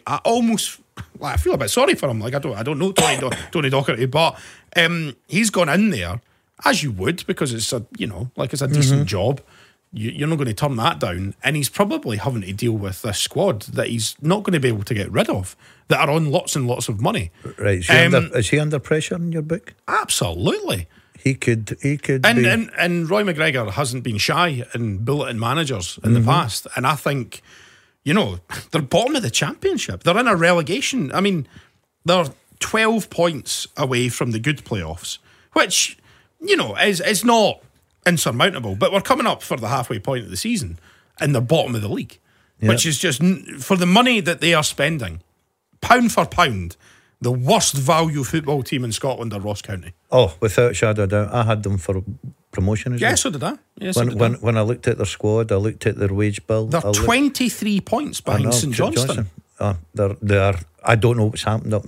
I feel a bit sorry for him. Like, I don't know Tony Docherty, but he's gone in there as you would, because it's a decent job. You're not going to turn that down, and he's probably having to deal with this squad that he's not going to be able to get rid of, that are on lots and lots of money. Right? Is he under pressure in your book? Absolutely. He could and Roy McGregor hasn't been shy in bulletin managers in the past, and I think, they're bottom of the Championship. They're in a relegation. I mean, they're 12 points away from the good playoffs, which, is not insurmountable. But we're coming up for the halfway point of the season, and they're bottom of the league, which is just, for the money that they are spending, pound for pound, the worst value football team in Scotland are Ross County. Oh, without a shadow of doubt. I had them for promotion as well. Yeah, so did I. When I looked at their squad, I looked at their wage bill. They're 23 points behind St Johnstone. They are. I don't know what's happened up there.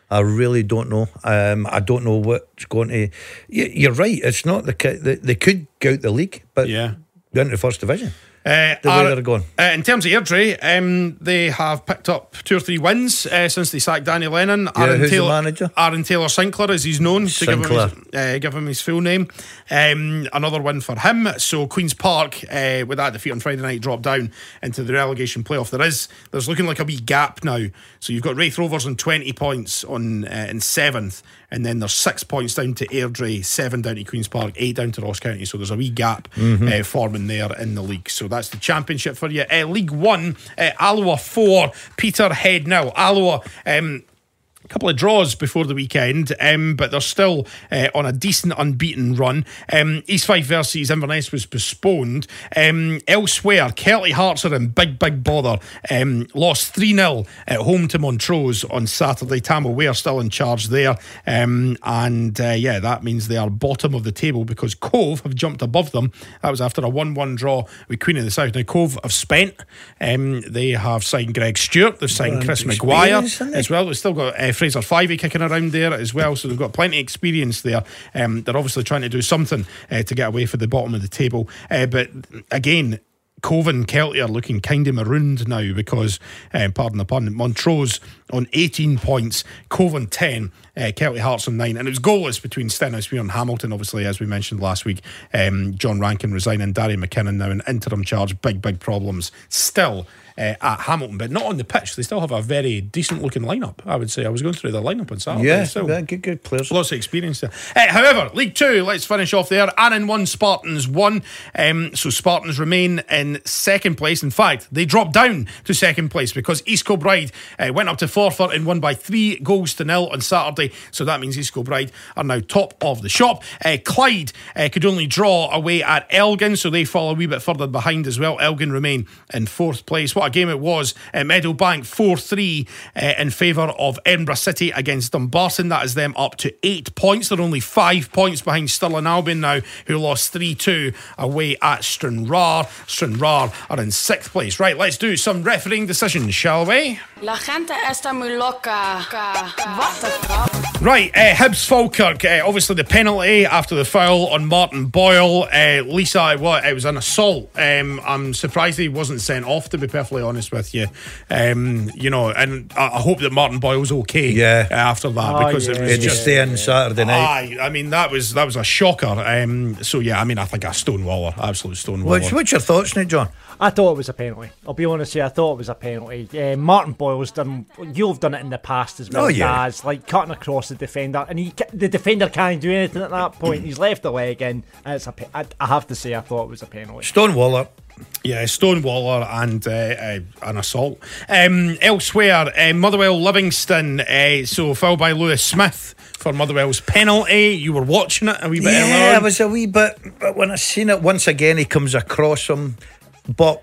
I really don't know. I don't know what's going to. You're right. It's not they could go out the league, but Yeah. go into the first division. The way Aaron- they're going. In terms of Airdrie, they have picked up 2 or 3 wins since they sacked Danny Lennon. who's the manager? Aaron Taylor Sinclair, as he's known, to Sinclair. give him his full name. Another win for him. So Queen's Park, with that defeat on Friday night, dropped down into the relegation playoff. There's looking like a wee gap now. So you've got Wraith Rovers on 20 points in 7th, and then there's 6 points down to Airdrie, 7 down to Queen's Park, 8 down to Ross County. So there's a wee gap forming there in the league. So that's the championship for you. League 1, Alloa 4, Peterhead 0. Alloa, a couple of draws before the weekend, but they're still on a decent unbeaten run. East Fife versus Inverness was postponed. Elsewhere, Kelty Hearts are in big bother. Lost 3-0 at home to Montrose on Saturday. Tamil Ware still in charge there, that means they are bottom of the table because Cove have jumped above them. That was after a 1-1 draw with Queen of the South. Now Cove have spent. They have signed Greg Stewart. They've signed Chris Maguire as well. They've still got Fraser Fivey kicking around there as well, so they've got plenty of experience there. They're obviously trying to do something to get away from the bottom of the table, but again, Cove and Kelty are looking kind of marooned now because, pardon the pun, Montrose on 18 points, Cove on 10, Kelty Hearts on 9, and it was goalless between Stenhousemuir and Hamilton, obviously, as we mentioned last week. John Rankin resigning, Darren McKinnon now in interim charge. Big problems still at Hamilton, but not on the pitch. They still have a very decent looking lineup, I would say. I was going through the lineup on Saturday. Yeah, so good players. lots of experience there. However, League 2, let's finish off there. Annan 1, Spartans 1. So Spartans remain in second place. In fact, they dropped down to second place because East Kilbride went up to Forfar and won by 3-0 on Saturday. So that means East Kilbride are now top of the shop. Clyde could only draw away at Elgin, so they fall a wee bit further behind as well. Elgin remain in fourth place. What a game it was. Meadowbank 4-3 in favour of Edinburgh City against Dumbarton. That is them up to 8 points. They're only 5 points behind Stirling Albion now, who lost 3-2 away at Stranraer. Stranraer are in 6th place. Right, let's do some refereeing decisions, shall we? La gente está muy loca. What the fuck? Right, Hibs Falkirk, obviously the penalty after the foul on Martin Boyle. Lisa, it was an assault. I'm surprised he wasn't sent off, to be perfectly honest with you. And I hope that Martin Boyle's okay after that, because it was just stay in Saturday night. I mean, that was a shocker. I think a stonewaller, absolute stonewaller. What's your thoughts, Nick, John? I thought it was a penalty. I'll be honest here, I thought it was a penalty. Martin Boyle's done. You've done it in the past as well, Daz, like cutting across the defender, and the defender can't do anything at that point. He's left the leg in, and I have to say, I thought it was a penalty. Stonewaller. Yeah, stonewaller and an assault. Elsewhere, Motherwell Livingston. So foul by Lewis Smith for Motherwell's penalty. You were watching it a wee bit earlier. Yeah, I was a wee bit, but when I seen it once again, he comes across him. But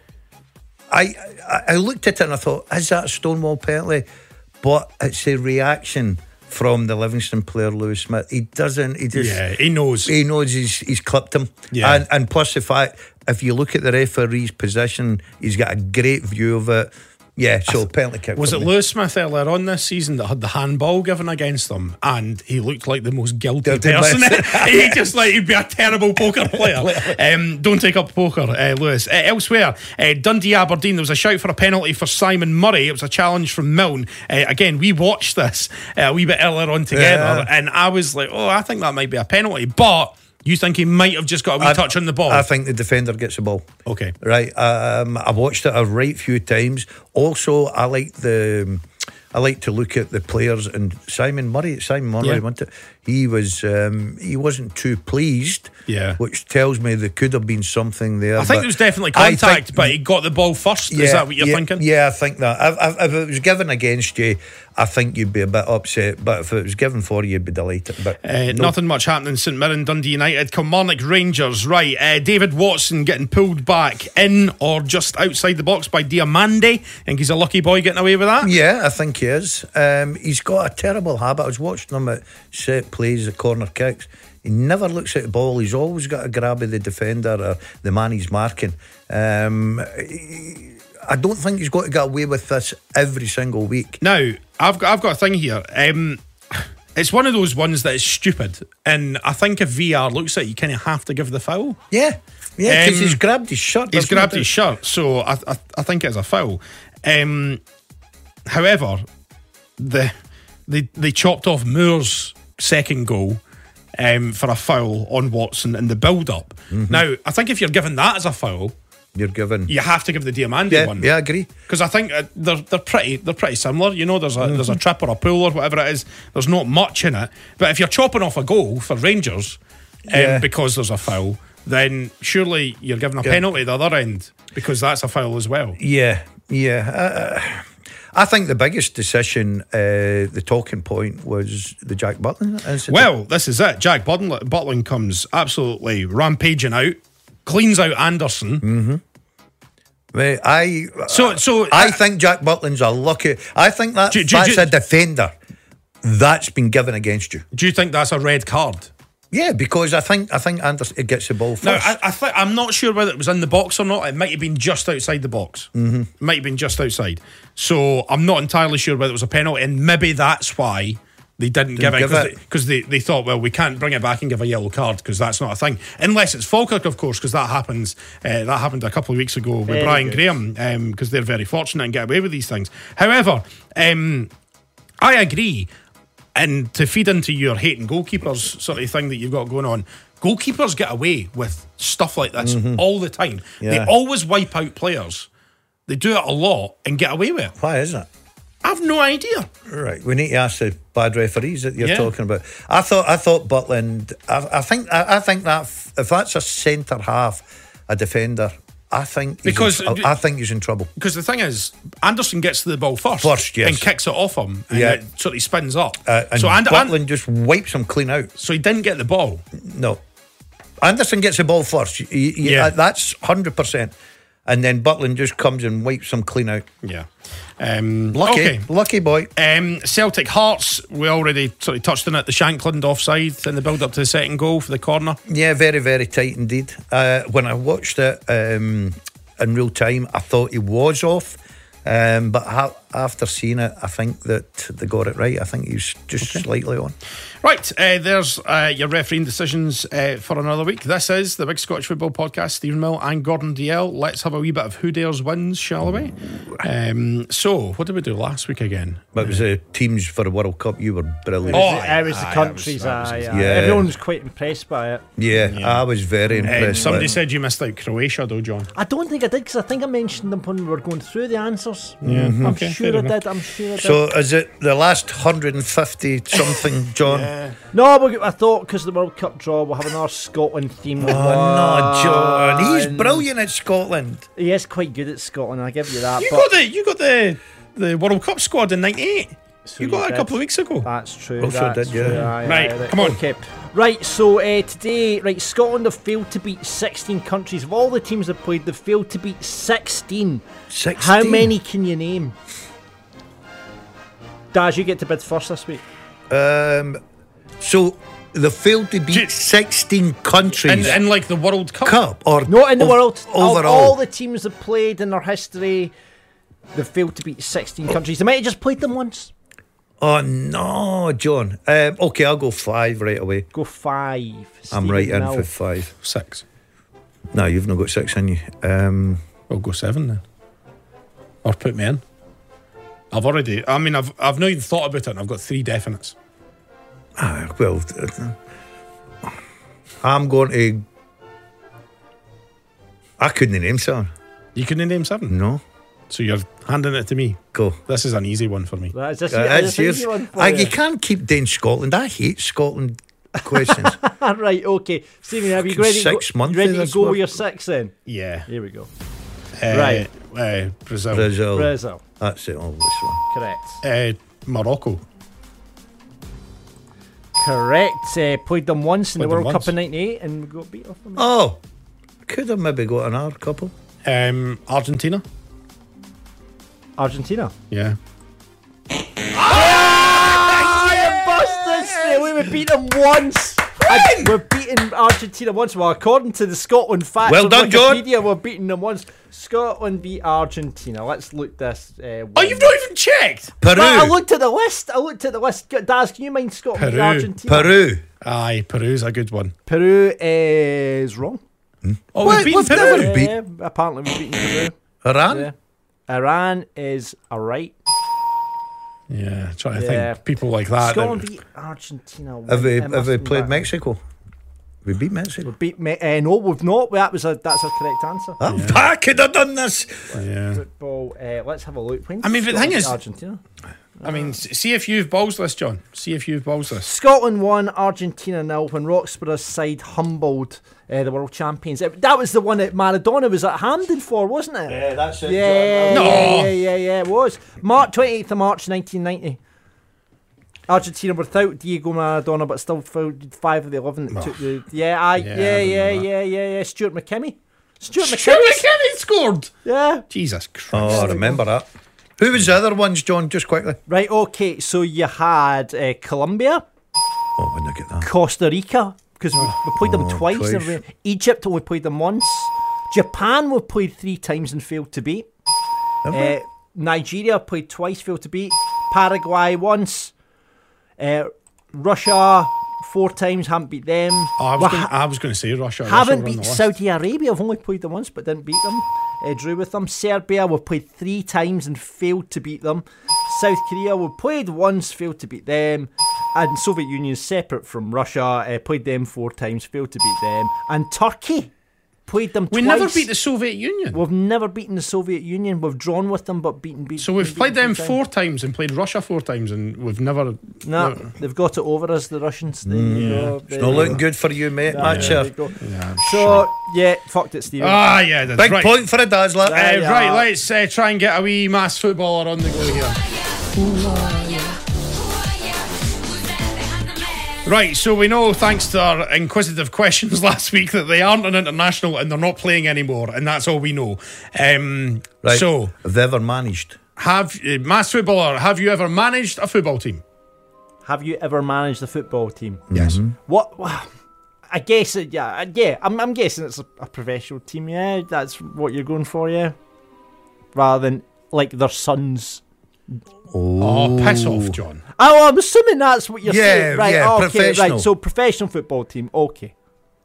I looked at it and I thought, is that a Stonewall penalty? But it's a reaction from the Livingston player, Lewis Smith. He knows. He knows he's clipped him. Yeah. And plus the fact, if you look at the referee's position, he's got a great view of it. Yeah, so penalty kick. Was it Lewis Smith earlier on this season that had the handball given against him, and he looked like the most guilty person? He'd be a terrible poker player. Don't take up poker, Lewis. Elsewhere, Dundee Aberdeen, there was a shout for a penalty for Simon Murray. It was a challenge from Milne. Again, we watched this a wee bit earlier on together, and I was like, I think that might be a penalty, but you think he might have just got a wee touch on the ball? I think the defender gets the ball. Okay. Right. I watched it a right few times. Also, I like to look at the players, and Simon Murray, wasn't it? He wasn't too pleased. Yeah. Which tells me there could have been something there. I think there was definitely contact, but he got the ball first. Is that what you're thinking? Yeah, I think that. If it was given against you, I think you'd be a bit upset. But if it was given for you, you'd be delighted. But nothing much happening. St Mirren, Dundee United, Kilmarnock Rangers. Right, David Watson getting pulled back in or just outside the box by Diamande. Think he's a lucky boy getting away with that? Yeah, I think he is. He's got a terrible habit. I was watching him at set plays, the corner kicks. He never looks at the ball. He's always got a grab of the defender or the man he's marking. I don't think he's got to get away with this every single week. Now, I've got a thing here. It's one of those ones that is stupid, and I think if VR looks at it, you kind of have to give the foul. Yeah, because Um, he's grabbed his shirt. He's doesn't grabbed he? his shirt, so I think it's a foul. However, they chopped off Moore's second goal for a foul on Watson in the build-up. Now, I think if you're given that as a foul, You're given. you have to give the Diamandi one. Yeah, I agree. Because I think they're pretty similar. You know, there's a trip or a pull or whatever it is. There's not much in it. But if you're chopping off a goal for Rangers because there's a foul, then surely you're giving a penalty at the other end because that's a foul as well. Yeah. I think the biggest decision, the talking point, was the Jack Butland incident. Well, this is it. Jack Butland comes absolutely rampaging out, cleans out Anderson. Well, I think Jack Butland's a lucky. I think that's a defender that's been given against you. Do you think that's a red card? Yeah, because I think Anderson gets the ball first. Now, I'm not sure whether it was in the box or not. It might have been just outside the box. Might have been just outside. So I'm not entirely sure whether it was a penalty, and maybe that's why they didn't give it because they thought, well, we can't bring it back and give a yellow card because that's not a thing, unless it's Falkirk, of course, because that happens. That happened a couple of weeks ago with Brian Graham, because they're very fortunate and get away with these things. However, I agree. And to feed into your hating goalkeepers sort of thing that you've got going on, goalkeepers get away with stuff like this all the time. Yeah. They always wipe out players. They do it a lot and get away with it. Why is it? I've no idea. Right, we need to ask the bad referees that you're talking about. I thought Butland. I think that if that's a centre half, a defender, I think he's in trouble. Because the thing is, Anderson gets to the ball first, yes, and kicks it off him, and it sort of spins up. And so Butland just wipes him clean out. So he didn't get the ball. No, Anderson gets the ball first. That's 100%. And then Butland just comes and wipes him clean out. Yeah. Lucky boy. Celtic Hearts, we already sort of touched on it, the Shankland offside in the build up to the second goal for the corner. Yeah, very, very tight indeed. When I watched it in real time, I thought he was off. But after seeing it, I think that they got it right. I think he's just slightly on. Right, there's your refereeing decisions for another week. This is the Big Scottish Football Podcast. Stephen Mill and Gordon DL. Let's have a wee bit of Who Dares Wins, shall we? So, what did we do last week again? It was the teams for the World Cup. You were brilliant. It was the countries. Everyone was quite impressed by it. Yeah. I was very impressed. Somebody said you missed out Croatia, though, John. I don't think I did, because I think I mentioned them when we were going through the answers. Yeah, I'm sure I did. So, is it the last 150 something, John? No, I thought because of the World Cup draw, we'll have another Scotland theme. Oh, no, John. He's brilliant at Scotland. He is quite good at Scotland, I'll give you that. You got the World Cup squad in '98. So you got it a couple of weeks ago. That's true. Also that's did, true. yeah. Right, come on. Okay. Right, so today, Scotland have failed to beat 16 countries. Of all the teams they've played, they've failed to beat 16. 16? How many can you name? Daz, you get to bid first this week. So they failed to beat 16 countries in like the World Cup. or Not in the world. overall. Of all the teams they've played in their history, they've failed to beat 16 countries. They might have just played them once. Oh no, John. Okay, I'll go 5 right away. Go 5. I'm Stephen right in Mill. for 5. 6. No, you've not got 6 in you. We'll go 7 then. Or put me in. I've not even thought about it, and I've got 3 definites. Well, I'm going to. I couldn't name 7. You couldn't name 7? No. So you're handing it to me. Go. This is an easy one for me. Is this It's an yours. easy one for You can't keep doing Scotland. I hate Scotland questions. Right, okay. Stephen, have you ready, 6 months you ready of to this go work. with your 6 then? Yeah. Here we go. Right. Brazil. Brazil. That's it, obvious one. Correct. Morocco. Correct. Played them once in the Played them World Cup once. in '98 and we got beat off them. Oh, could have maybe got another couple. Argentina. Argentina. Yeah. You busted! We beat them once. again. We've beaten Argentina once. Well, according to the Scotland facts Well on done, John. Wikipedia, we've beaten them once. Scotland beat Argentina. Let's look this. Oh, you've not even checked. Peru. Well, I looked at the list. Daz, can you mind Scotland beat Peru. Argentina? Peru. Aye, Peru's a good one. Peru is wrong. Oh, What? we've beaten We've Peru. never- Beat- Yeah, apparently we've beaten Peru. Iran. Yeah. Iran is a right. Yeah, trying to Yeah. think. People like that. Scotland beat Argentina. Have we It must played be back. Mexico? We beat Mexico. No, we've not. That's a correct answer. I could have done this. Yeah. Football. Let's have a look. When I mean, did the thing Scotland beat is- Argentina. I mean, see if you've balls this, John. See if you've balls this. Scotland won, Argentina 0 when Roxburgh's side humbled the world champions. That was the one that Maradona was at Hampden for, wasn't it? Yeah, that's it. Yeah, No. yeah, it was. 28th of March 1990. Argentina without Diego Maradona, but still 5 of the 11 that took the. Yeah, I remember yeah. Stuart McKimmie. Stuart Stuart McKimmie. McKinney scored. Yeah. Jesus Christ. Oh, I remember that. Who was the other ones, John? Just quickly. Right, okay, so you had Colombia, Oh, when I get that. Costa Rica, because we played them twice. twice. Egypt only played them once. Japan we played 3 times and failed to beat. Nigeria played twice, failed to beat. Paraguay once. Russia 4 times, haven't beat them. Oh, We I was going to say Russia. haven't Russia were on beat the list. Saudi Arabia. I've only played them once, but didn't beat them. Drew with them. Serbia, we've played 3 times and failed to beat them. South Korea, we've played once, failed to beat them. And Soviet Union, separate from Russia, played them 4 times, failed to beat them. And Turkey, played them We twice. never beat the Soviet Union. We've never beaten the Soviet Union. We've drawn with them, but beaten. So we've played them 3 4 times and played Russia 4 times, and we've never. No, they've got it over us, the Russians. There you go. It's not looking good for you, mate. Match There here. you go. Yeah, I'm So, yeah, fucked it, Stephen. Ah, yeah, that's Big right. point for a Dazzler. Yeah. Right, let's try and get a wee mass footballer on the go here. Right, so we know, thanks to our inquisitive questions last week, that they aren't an international and they're not playing anymore, and that's all we know. Right. So, Have they ever managed? mass footballer, have you ever managed a football team? Have you ever managed a football team? Yes. What? I guess it. Yeah. I'm guessing it's a professional team. Yeah, that's what you're going for. Yeah, rather than like their sons. Oh, piss off, John. Oh, I'm assuming that's what you're Yeah, saying. Right. yeah, Okay. professional. Right. So professional football team. Okay.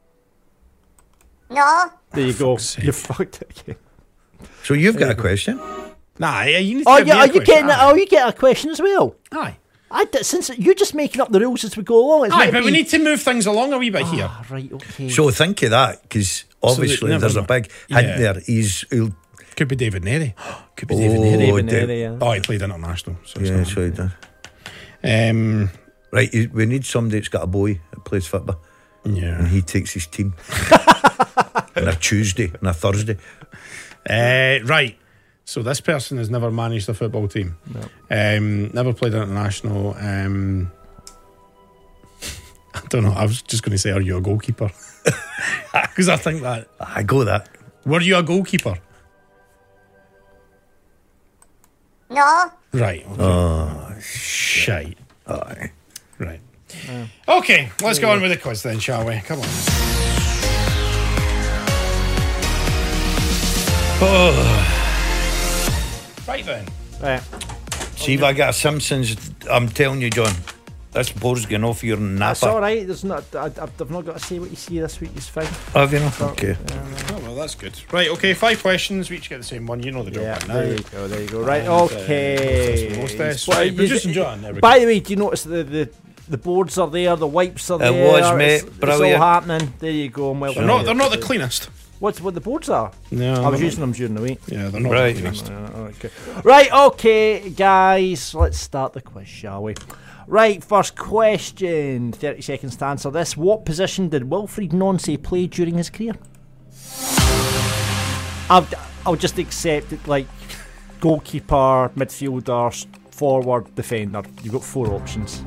No. There you go. sake. You fucked it again. So you've got a question? Nah, you need to Oh give me yeah. a Are you question. getting? Oh, you get a question as well. Aye. Since you're just making up the rules as we go along. It's Aye, meant to but we be- need to move things along a wee bit here. Ah, right. Okay. So think of that, because obviously never there's a know. big Yeah. hint there. He'll Could be David Nery. Could be Oh, David Nery. David Dave- Nery, yeah. Oh, he played international. So it's yeah, not- so he does. Um, Right, we need somebody that's got a boy that plays football, and yeah. he takes his team on a Tuesday and a Thursday. Right. So this person has never managed a football team. No. Never played international. I don't know. I was just going to say, are you a goalkeeper? Because I think that. I go that. Were you a goalkeeper? No. Right. Okay. Oh, Shite. aye. Right. Okay, let's go on with the quiz then, shall we? Come on. Right then. Right. See if I get a Simpsons, I'm telling you, John, this bore's going off your That's all napper. right. There's not. I've not got to say what you see this week. It's fine. Have you not? Okay. Oh, well, that's good. Right, okay, 5 questions. We each get the same one. You know the job Yeah, by now. there you go. There you go. Right. And, Okay. most best. Well, Right, you- producer John, there we By the way, do you notice the boards are there, the wipes are It there? was, mate. It's all Brilliant. happening. There you go. Well, They're not the cleanest. What's what the boards are? No, I was they're using them during the week. Yeah, they're not Right. the cleanest. Okay. Right, okay, guys, let's start the quiz, shall we? Right, first question, 30 seconds to answer this. What position did Wilfried Nonce play during his career? I'll just accept it, like goalkeeper, midfielder, forward, defender. You've got 4 options.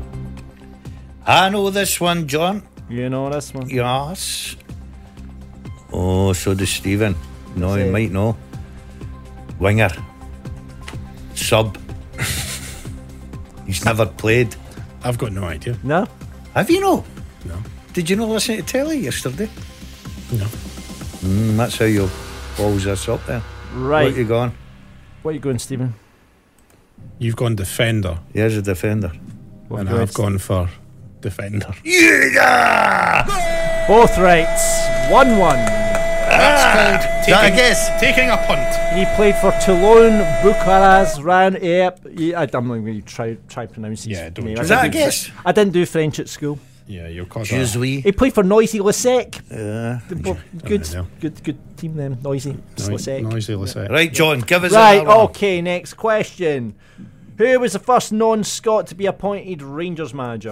I know this one, John. You know this one? Yes. Oh, so does Stephen. No, he Say it. might know. Winger. Sub. He's never played. I've got no idea. No? Have you no? No. Did you not listen to telly yesterday? No. That's how you balls us up there. Right. What you going? Where you going, Stephen? You've gone defender, Here's a defender. and I've gone for defender. Yeah! Both rights. 1-1. That's called That I guess. taking a punt. He played for Toulon, Bucharest, Ran. I'm not going to try pronounce his Yeah, don't name. try. Is that a guess? I didn't do French at school. Yeah, you'll cause Jesuit. He played for Noisy Lessec. Good, know. good team them. Noisy Lessec. Noisy Lissette. Right, John, give us Right. another one. Okay. Next question. Who was the first non-Scot to be appointed Rangers manager?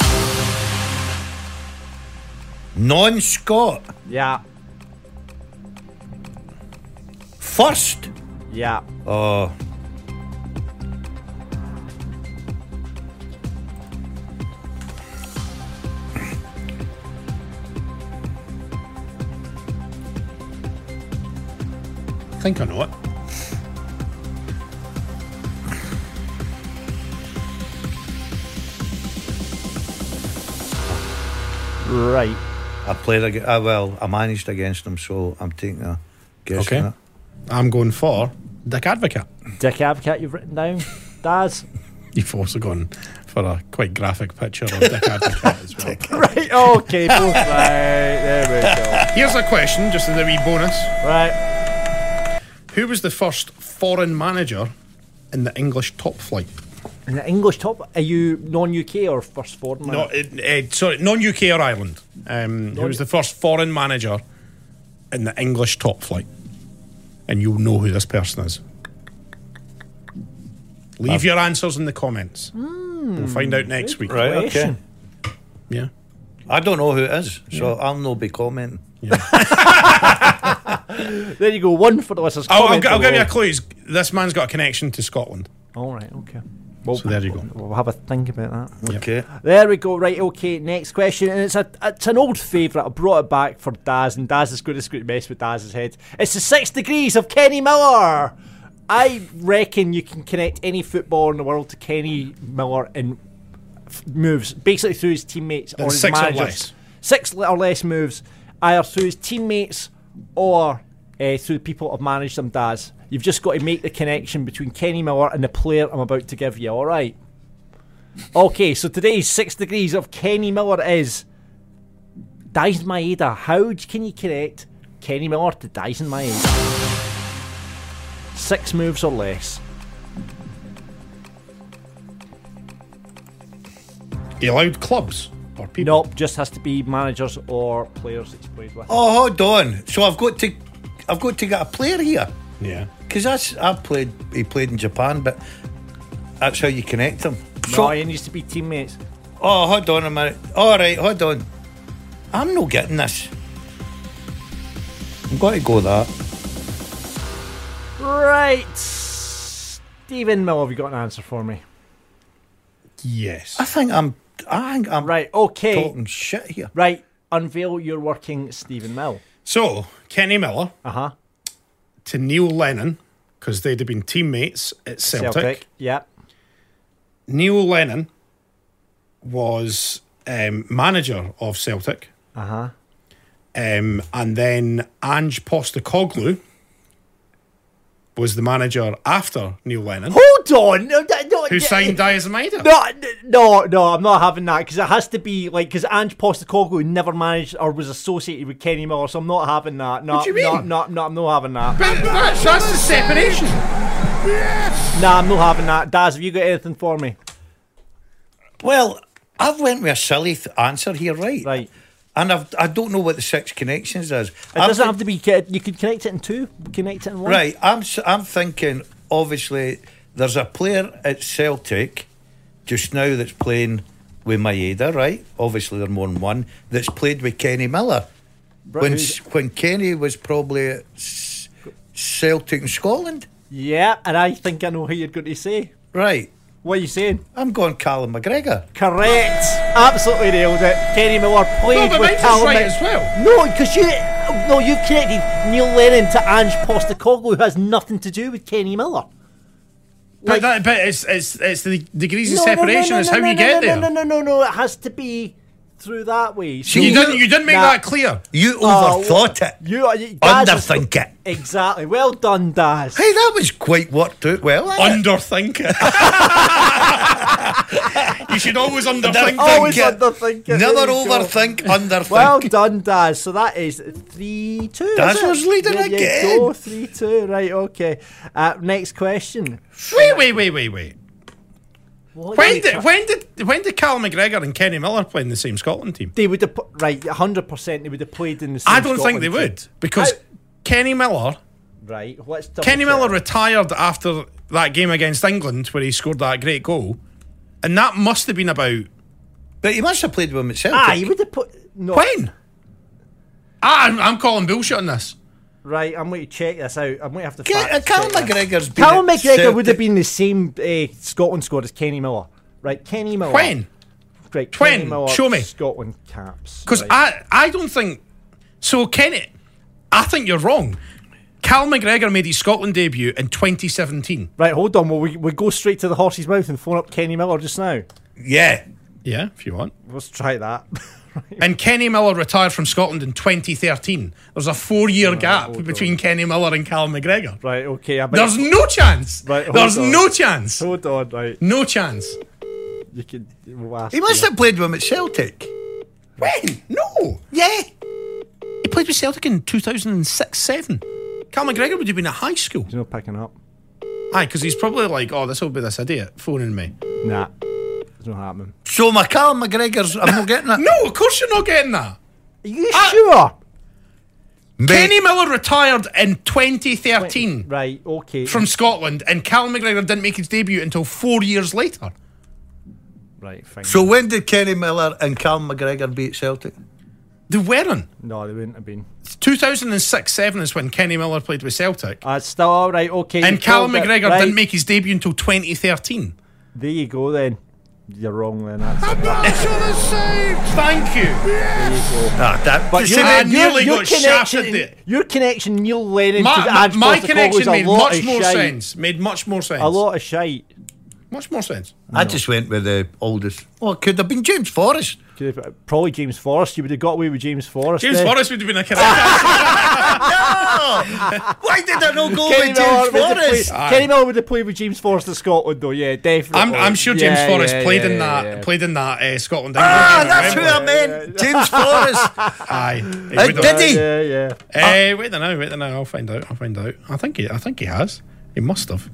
Non-Scot. Yeah. First. Yeah. Oh. I think I know it. Right. I played against. I managed against them, so I'm taking a guess. Okay. On it. I'm going for Dick Advocate. Dick Advocate, you've written down. Daz. You've also gone for a quite graphic picture of Dick Advocate as well. Right. Okay. Both right. There we go. Here's a question, just as a wee bonus. Right. Who was the first foreign manager in the English top flight? In the English top, are you non-UK or first foreign? No, sorry, non-UK or Ireland. Who was the first foreign manager in the English top flight? And you'll know who this person is. Leave your answers in the comments. We'll find out next week. Right. Okay. Question. Yeah. I don't know who it is, so I'll not be commenting. There you go. One for the listeners. I'll Comment give you below. a clue. This man's got a connection to Scotland. All right. Okay. Well, So there you go. We'll have a think about that. Okay. There we go. Right. Okay. Next question, and it's an old favourite. I brought it back for Daz, and Daz is going to mess with Daz's head. It's the 6 Degrees of Kenny Miller. I reckon you can connect any footballer in the world to Kenny Miller in moves, basically through his teammates or his 6 or managers. less. 6 or less moves, either through his teammates or through people that have managed them. Daz, you've just got to make the connection between Kenny Miller and the player I'm about to give you. All right. Okay, so today's 6 Degrees of Kenny Miller is Daisen Maeda. How can you connect Kenny Miller to Daisen Maeda? 6 moves or less. He allowed clubs or people. Nope, just has to be managers or players that he's played with. Oh, hold on. So I've got to get a player here Yeah. because he played in Japan, but that's how you connect them. No, it needs to be teammates. Oh, hold on a minute. All right, hold on. I'm not getting this. I'm going to go that. Right. Stephen Mill, have you got an answer for me? Yes. I think I'm Right, okay. talking shit here. Right, unveil your working Stephen Mill. So, Kenny Miller Uh-huh. to Neil Lennon, because they'd have been teammates at Celtic. Yeah. Neil Lennon was manager of Celtic. Uh-huh. And then Ange Postecoglou was the manager after Neil Lennon, Hold on. No, who signed Daisen Maeda. No, I'm not having that because it has to be like because Ange Postecoglou never managed or was associated with Kenny Miller, so I'm not having that. No, What do you mean? No, I'm not having that. That's the separation. Nah, I'm not having that. Daz, have you got anything for me? Well, I've went with a silly answer here, right? Right. And I don't know what the 6 connections is. It doesn't have to be. You could connect it in 2. Connect it in 1. Right, I'm thinking. Obviously, there's a player at Celtic just now that's playing with Maeda, right? Obviously, there are more than one that's played with Kenny Miller. When Kenny was probably at Celtic in Scotland, Yeah, and I think I know who you're going to say. right? What are you saying? I'm going Callum McGregor. Correct. Absolutely nailed it. Kenny Miller played but with mine's Callum right Mc- as well. No, because you've connected Neil Lennon to Ange Postecoglou, who has nothing to do with Kenny Miller. But it's the degrees of separation is how you get there. No. It has to be through that way. So You didn't make Nah. that clear. You overthought it. Daz is- Underthink it. Exactly. Well done, Daz. Hey, that was quite worked out well. Underthink it. You should always underthink Always things. underthink it. Never There you go. overthink, underthink. Well done, Daz. So that is 3-2. Daz is it? was leading There you again. go, 3-2. Right, okay. Next question. Wait. What When you- did Cal McGregor and Kenny Miller play in the same Scotland team? They would have, 100% they would have played in the same I don't think Scotland they team. would, because How- Kenny Miller Right, let's double Kenny check. Miller retired after that game against England where he scored that great goal, and that must have been about But he must have played with him at Celtic. he would have put... No. when? I'm calling bullshit on this. Right, I'm going to check this out. I'm going to have to Cal fact check this. McGregor's been Callum at McGregor would have Celtic. been the same Scotland squad as Kenny Miller. Right, Kenny Miller. When? Right, When? Kenny Miller, Show me. Scotland caps. Because right. I don't think so. Kenny, I think you're wrong. Cal McGregor made his Scotland debut in 2017. Right, hold on. Well, we go straight to the horse's mouth and phone up Kenny Miller just now. Yeah. Yeah, if you want. Let's try that. And Kenny Miller retired from Scotland in 2013. There's a 4-year gap between Kenny Miller and Cal McGregor. Right, okay. I bet- There's no chance. Right, hold There's on. no chance. Hold on, right. No chance. You can. We'll ask He must you. have played with him at Celtic. When? No. Yeah. He played with Celtic in 2006-7. Cal McGregor would have been at high school. He's not picking up. Aye, because he's probably like, oh, this will be this idiot phoning me. Nah, it's not happening. So my Cal McGregor's, I'm not getting it. No, of course you're not getting that. Are you sure? Mate, Kenny Miller retired in 2013 Right, okay. from Scotland, and Cal McGregor didn't make his debut until 4 years later. Right, fine. So when did Kenny Miller and Cal McGregor beat Celtic? They weren't. No, they wouldn't have been. 2006-7 is when Kenny Miller played with Celtic. That's still all right, okay. And you've Callum called it. McGregor Right, didn't make his debut until 2013. There you go then. You're wrong then. That's Thank you. Ah, that. But see, I man, nearly got shafted there. Your connection, Neil Lennon to My Ange connection was a made lot much of more shite. sense. Made much more sense. A lot of shite. Much more sense. I just went with the oldest. Oh, it could have been James Forrest. Probably James Forrest. You would have got away with James Forrest. James there. Forrest would have been a correct. Why did I not go Kenny with Miller, James would have Forrest? played, Kenny Miller would have played with James Forrest in Scotland, though. Yeah, definitely. I'm sure James Yeah, Forrest yeah, played yeah, in that. yeah. Played in that Scotland. Ah, England that's game, who I remember? meant. James Forrest. Aye. Did he? Yeah, yeah. Wait there now. I'll find out. I think he has. He must have.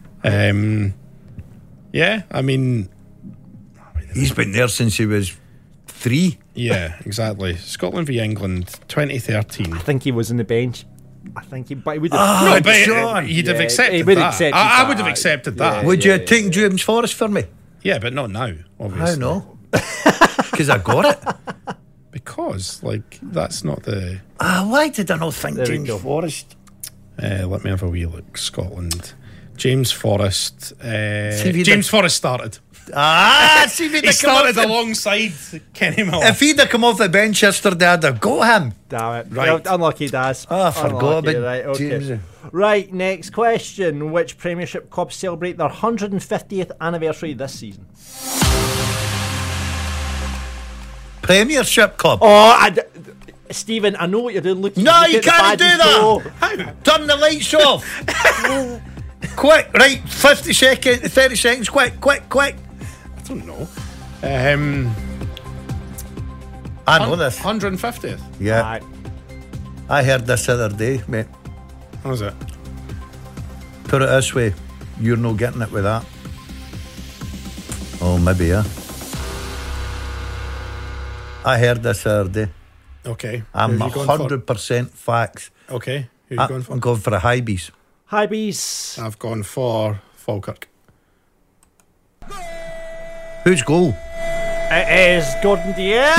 Yeah. I mean, He's been there since he was 3. yeah, exactly. Scotland v England, 2013. I think he was on the bench. but he would have. No, but John. you'd have Yeah, accepted he would have that. accepted I would that. have accepted Yeah, that. Would you have taken James Forrest for me? Yeah, but not now, obviously. How no? Because I got it. Because, like, that's not the. Why did I not think There we James go. Forrest? Let me have a wee look. Scotland. James Forrest. if he'd James Forrest started. See if he'd He have come off started the, alongside Kenny Miller. if he'd have come off the bench yesterday, I'd have got him. Damn it. Right. Well, unlucky, Daz. I forgot Unlucky, about right, okay. James. Right, next question. Which Premiership clubs celebrate their 150th anniversary this season? Premiership club. Oh, Stephen, I know what you're doing. Look, No, look you at the can't do badges. that. No. Turn the lights off. Quick, right, 50 seconds, 30 seconds, quick. I don't know. I know this. 150th. Yeah, Right. I heard this the other day, mate. What was it? Put it this way, you're not getting it with that. Oh, maybe, yeah. I heard this the other day. Okay. I'm Who are you going for? 100% facts. Okay. Who are you going for? I'm going for a high bees. Hi, bees. I've gone for Falkirk. Who's goal? It is Gordon Diaz.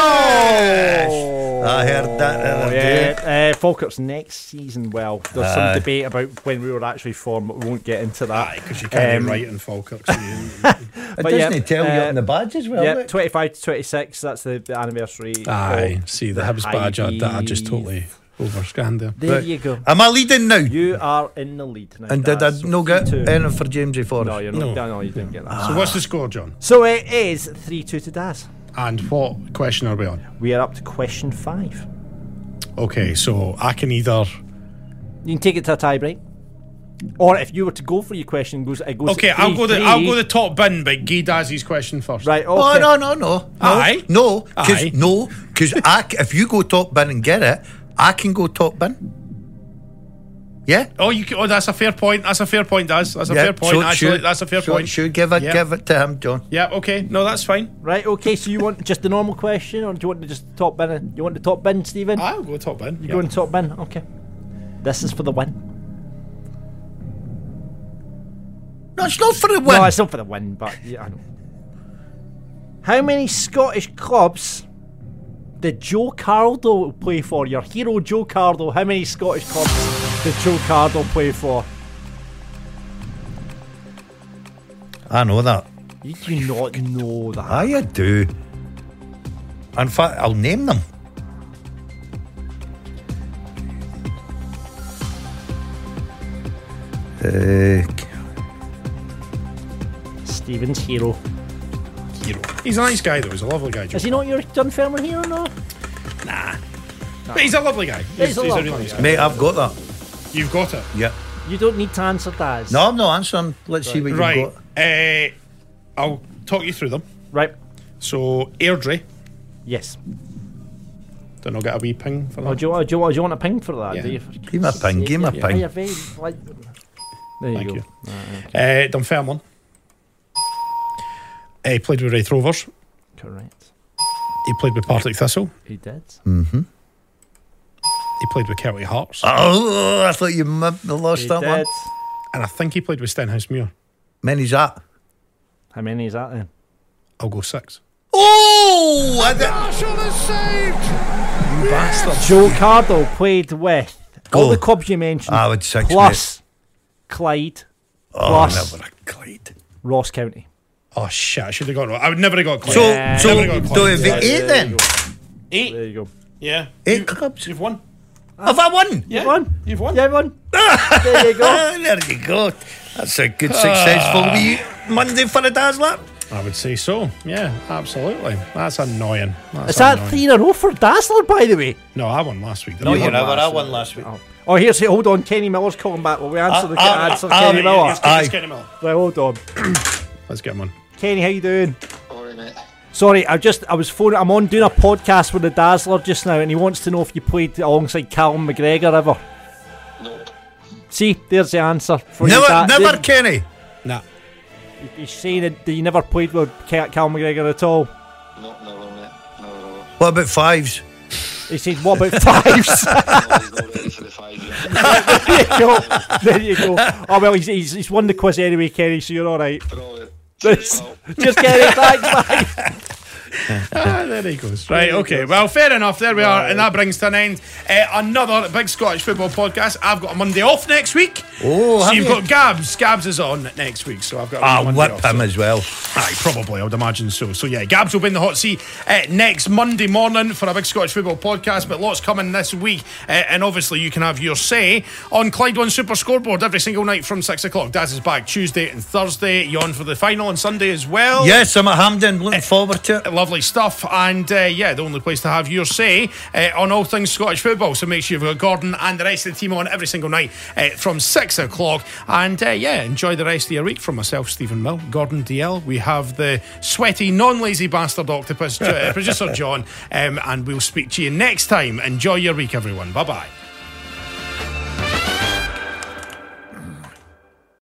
I heard that the other day. Yeah, Falkirk's next season. Well, there's some debate about when we were actually formed, but we won't get into that. Because you can't write in Falkirk. So you, It But yeah, doesn't tell you on the badge as well. Yeah, look. 25 to 26. That's the anniversary. aye. of See, the Hibs badge I just Hibees. totally overscanned there. There Right. you go. Am I leading now? You are in the lead now. And did I Daz. no get 3-2. anything for Jamesy Forrest? No, you're No. not. No, you didn't get that. So what's the score, John? So it is 3-2 to Daz. And what question are we on? We are up to question 5. Okay, so I can either. You can take it to a tie break. Or if you were to go for your question, it goes Okay, at I'll go 3-3. the top bin, but Guy does his question first. Right, okay. Oh, no. Aye. No, Aye. because if you go top bin and get it, I can go top bin. Yeah? Oh, you can, that's a fair point. That's a fair point, Daz. That's a Yeah, fair point. so Actually, should- that's a fair so point. Should give it to him, John. Yeah, okay. No, that's fine. Right, okay, so you want just the normal question, or do you want to just top bin it? You want the top bin, Stephen? I'll go top bin. You going top bin? Okay. This is for the win. No, it's not for the win. No, it's not for the win, but yeah, I know. How many Scottish clubs did Joe Cardo play for? Your hero, Joe Cardo. How many Scottish clubs did Joe Cardo play for? I know that. You do not know that. I do. In fact, I'll name them. Stephen's hero. He's a nice guy, though. He's a lovely guy. Joe. Is he not your Dunfermline hero, no? But he's a lovely guy. He's a lovely really nice guy. Mate, I've got that. You've got it. Yeah. You don't need to answer that. No, I'm not answering. Let's see what you've Right. got. I'll talk you through them. Right. So, Airdrie. Yes. Don't know, get a wee ping for that. Oh, do you want a ping for that? Yeah. Do you? Give me a ping, give me a Yeah, ping. you're very, like, there Thank you you. go. Dunfermline. He played with Wraith Rovers. Correct. He played with Partick Thistle. He did. He played with Kelty Hearts. Oh, I thought you lost He that one. did. And I think he played with Stenhousemuir. Many's that? How many is that then? I'll go 6. Oh! You bastard. Joe Cardo played with all Go. the clubs you mentioned. I would 6, plus Clyde, Oh, plus never a Clyde. Ross County. Oh, shit. I should have got it. I would never have got Clyde. So, Yeah. so Never got do Clyde. we 8 then? 8. There you go. Yeah. 8 clubs. You've won. Have I won? Yeah. You've won. You've won. Yeah, won. There you go. Ah, there you go. That's a good, successful wee Monday for the Dazzler. I would say so. Yeah, absolutely. That's annoying. That's Is that annoying. 3 in a row for Dazzler, by the way? No, I won last week. No, didn't I? you never. I won last week. Oh, here's it. Hold on. Kenny Miller's calling back. Will we answer the answer I'll- Kenny Miller? Let's Aye. get him out. Right, hold on. Let's get him on. Kenny, how you doing? Alright, mate. Sorry, I was phoning. I'm on doing a podcast with the Dazzler just now, and he wants to know if you played alongside Callum McGregor ever. Nope. See, there's the answer. For you, Never, never, Kenny. Nah. He's saying that you never played with Callum McGregor at all. No, never, mate. Never at all. What about 5s? He said, "What about 5s?" No, he's not ready for the 5 yet. There you go. There you go. Oh well, he's won the quiz anyway, Kenny. So you're all right. Brilliant. Just Cheers, pal. Kenny, thanks, bye. There he goes. Right, okay. Well, fair enough. There we are. And that brings to an end another Big Scottish Football podcast. I've got a Monday off next week. Oh, so have you've you? got Gabs. Gabs is on next week. So I've got a I'll Monday whip off, him so- as well. Aye, probably, I would imagine so. So yeah, Gabs will be in the hot seat next Monday morning for a Big Scottish Football podcast, but lots coming this week, and obviously you can have your say on Clyde One Super Scoreboard every single night from 6 o'clock. Daz is back Tuesday and Thursday. You on for the final on Sunday as well? Yes, I'm at Hampden. Looking forward to it. Lovely stuff, and yeah, the only place to have your say on all things Scottish football. So make sure you've got Gordon and the rest of the team on every single night from 6 o'clock, and yeah, enjoy the rest of your week. From myself, Stephen Mill, Gordon DL, we have the sweaty, non-lazy bastard octopus producer John, and we'll speak to you next time. Enjoy your week, everyone. Bye bye.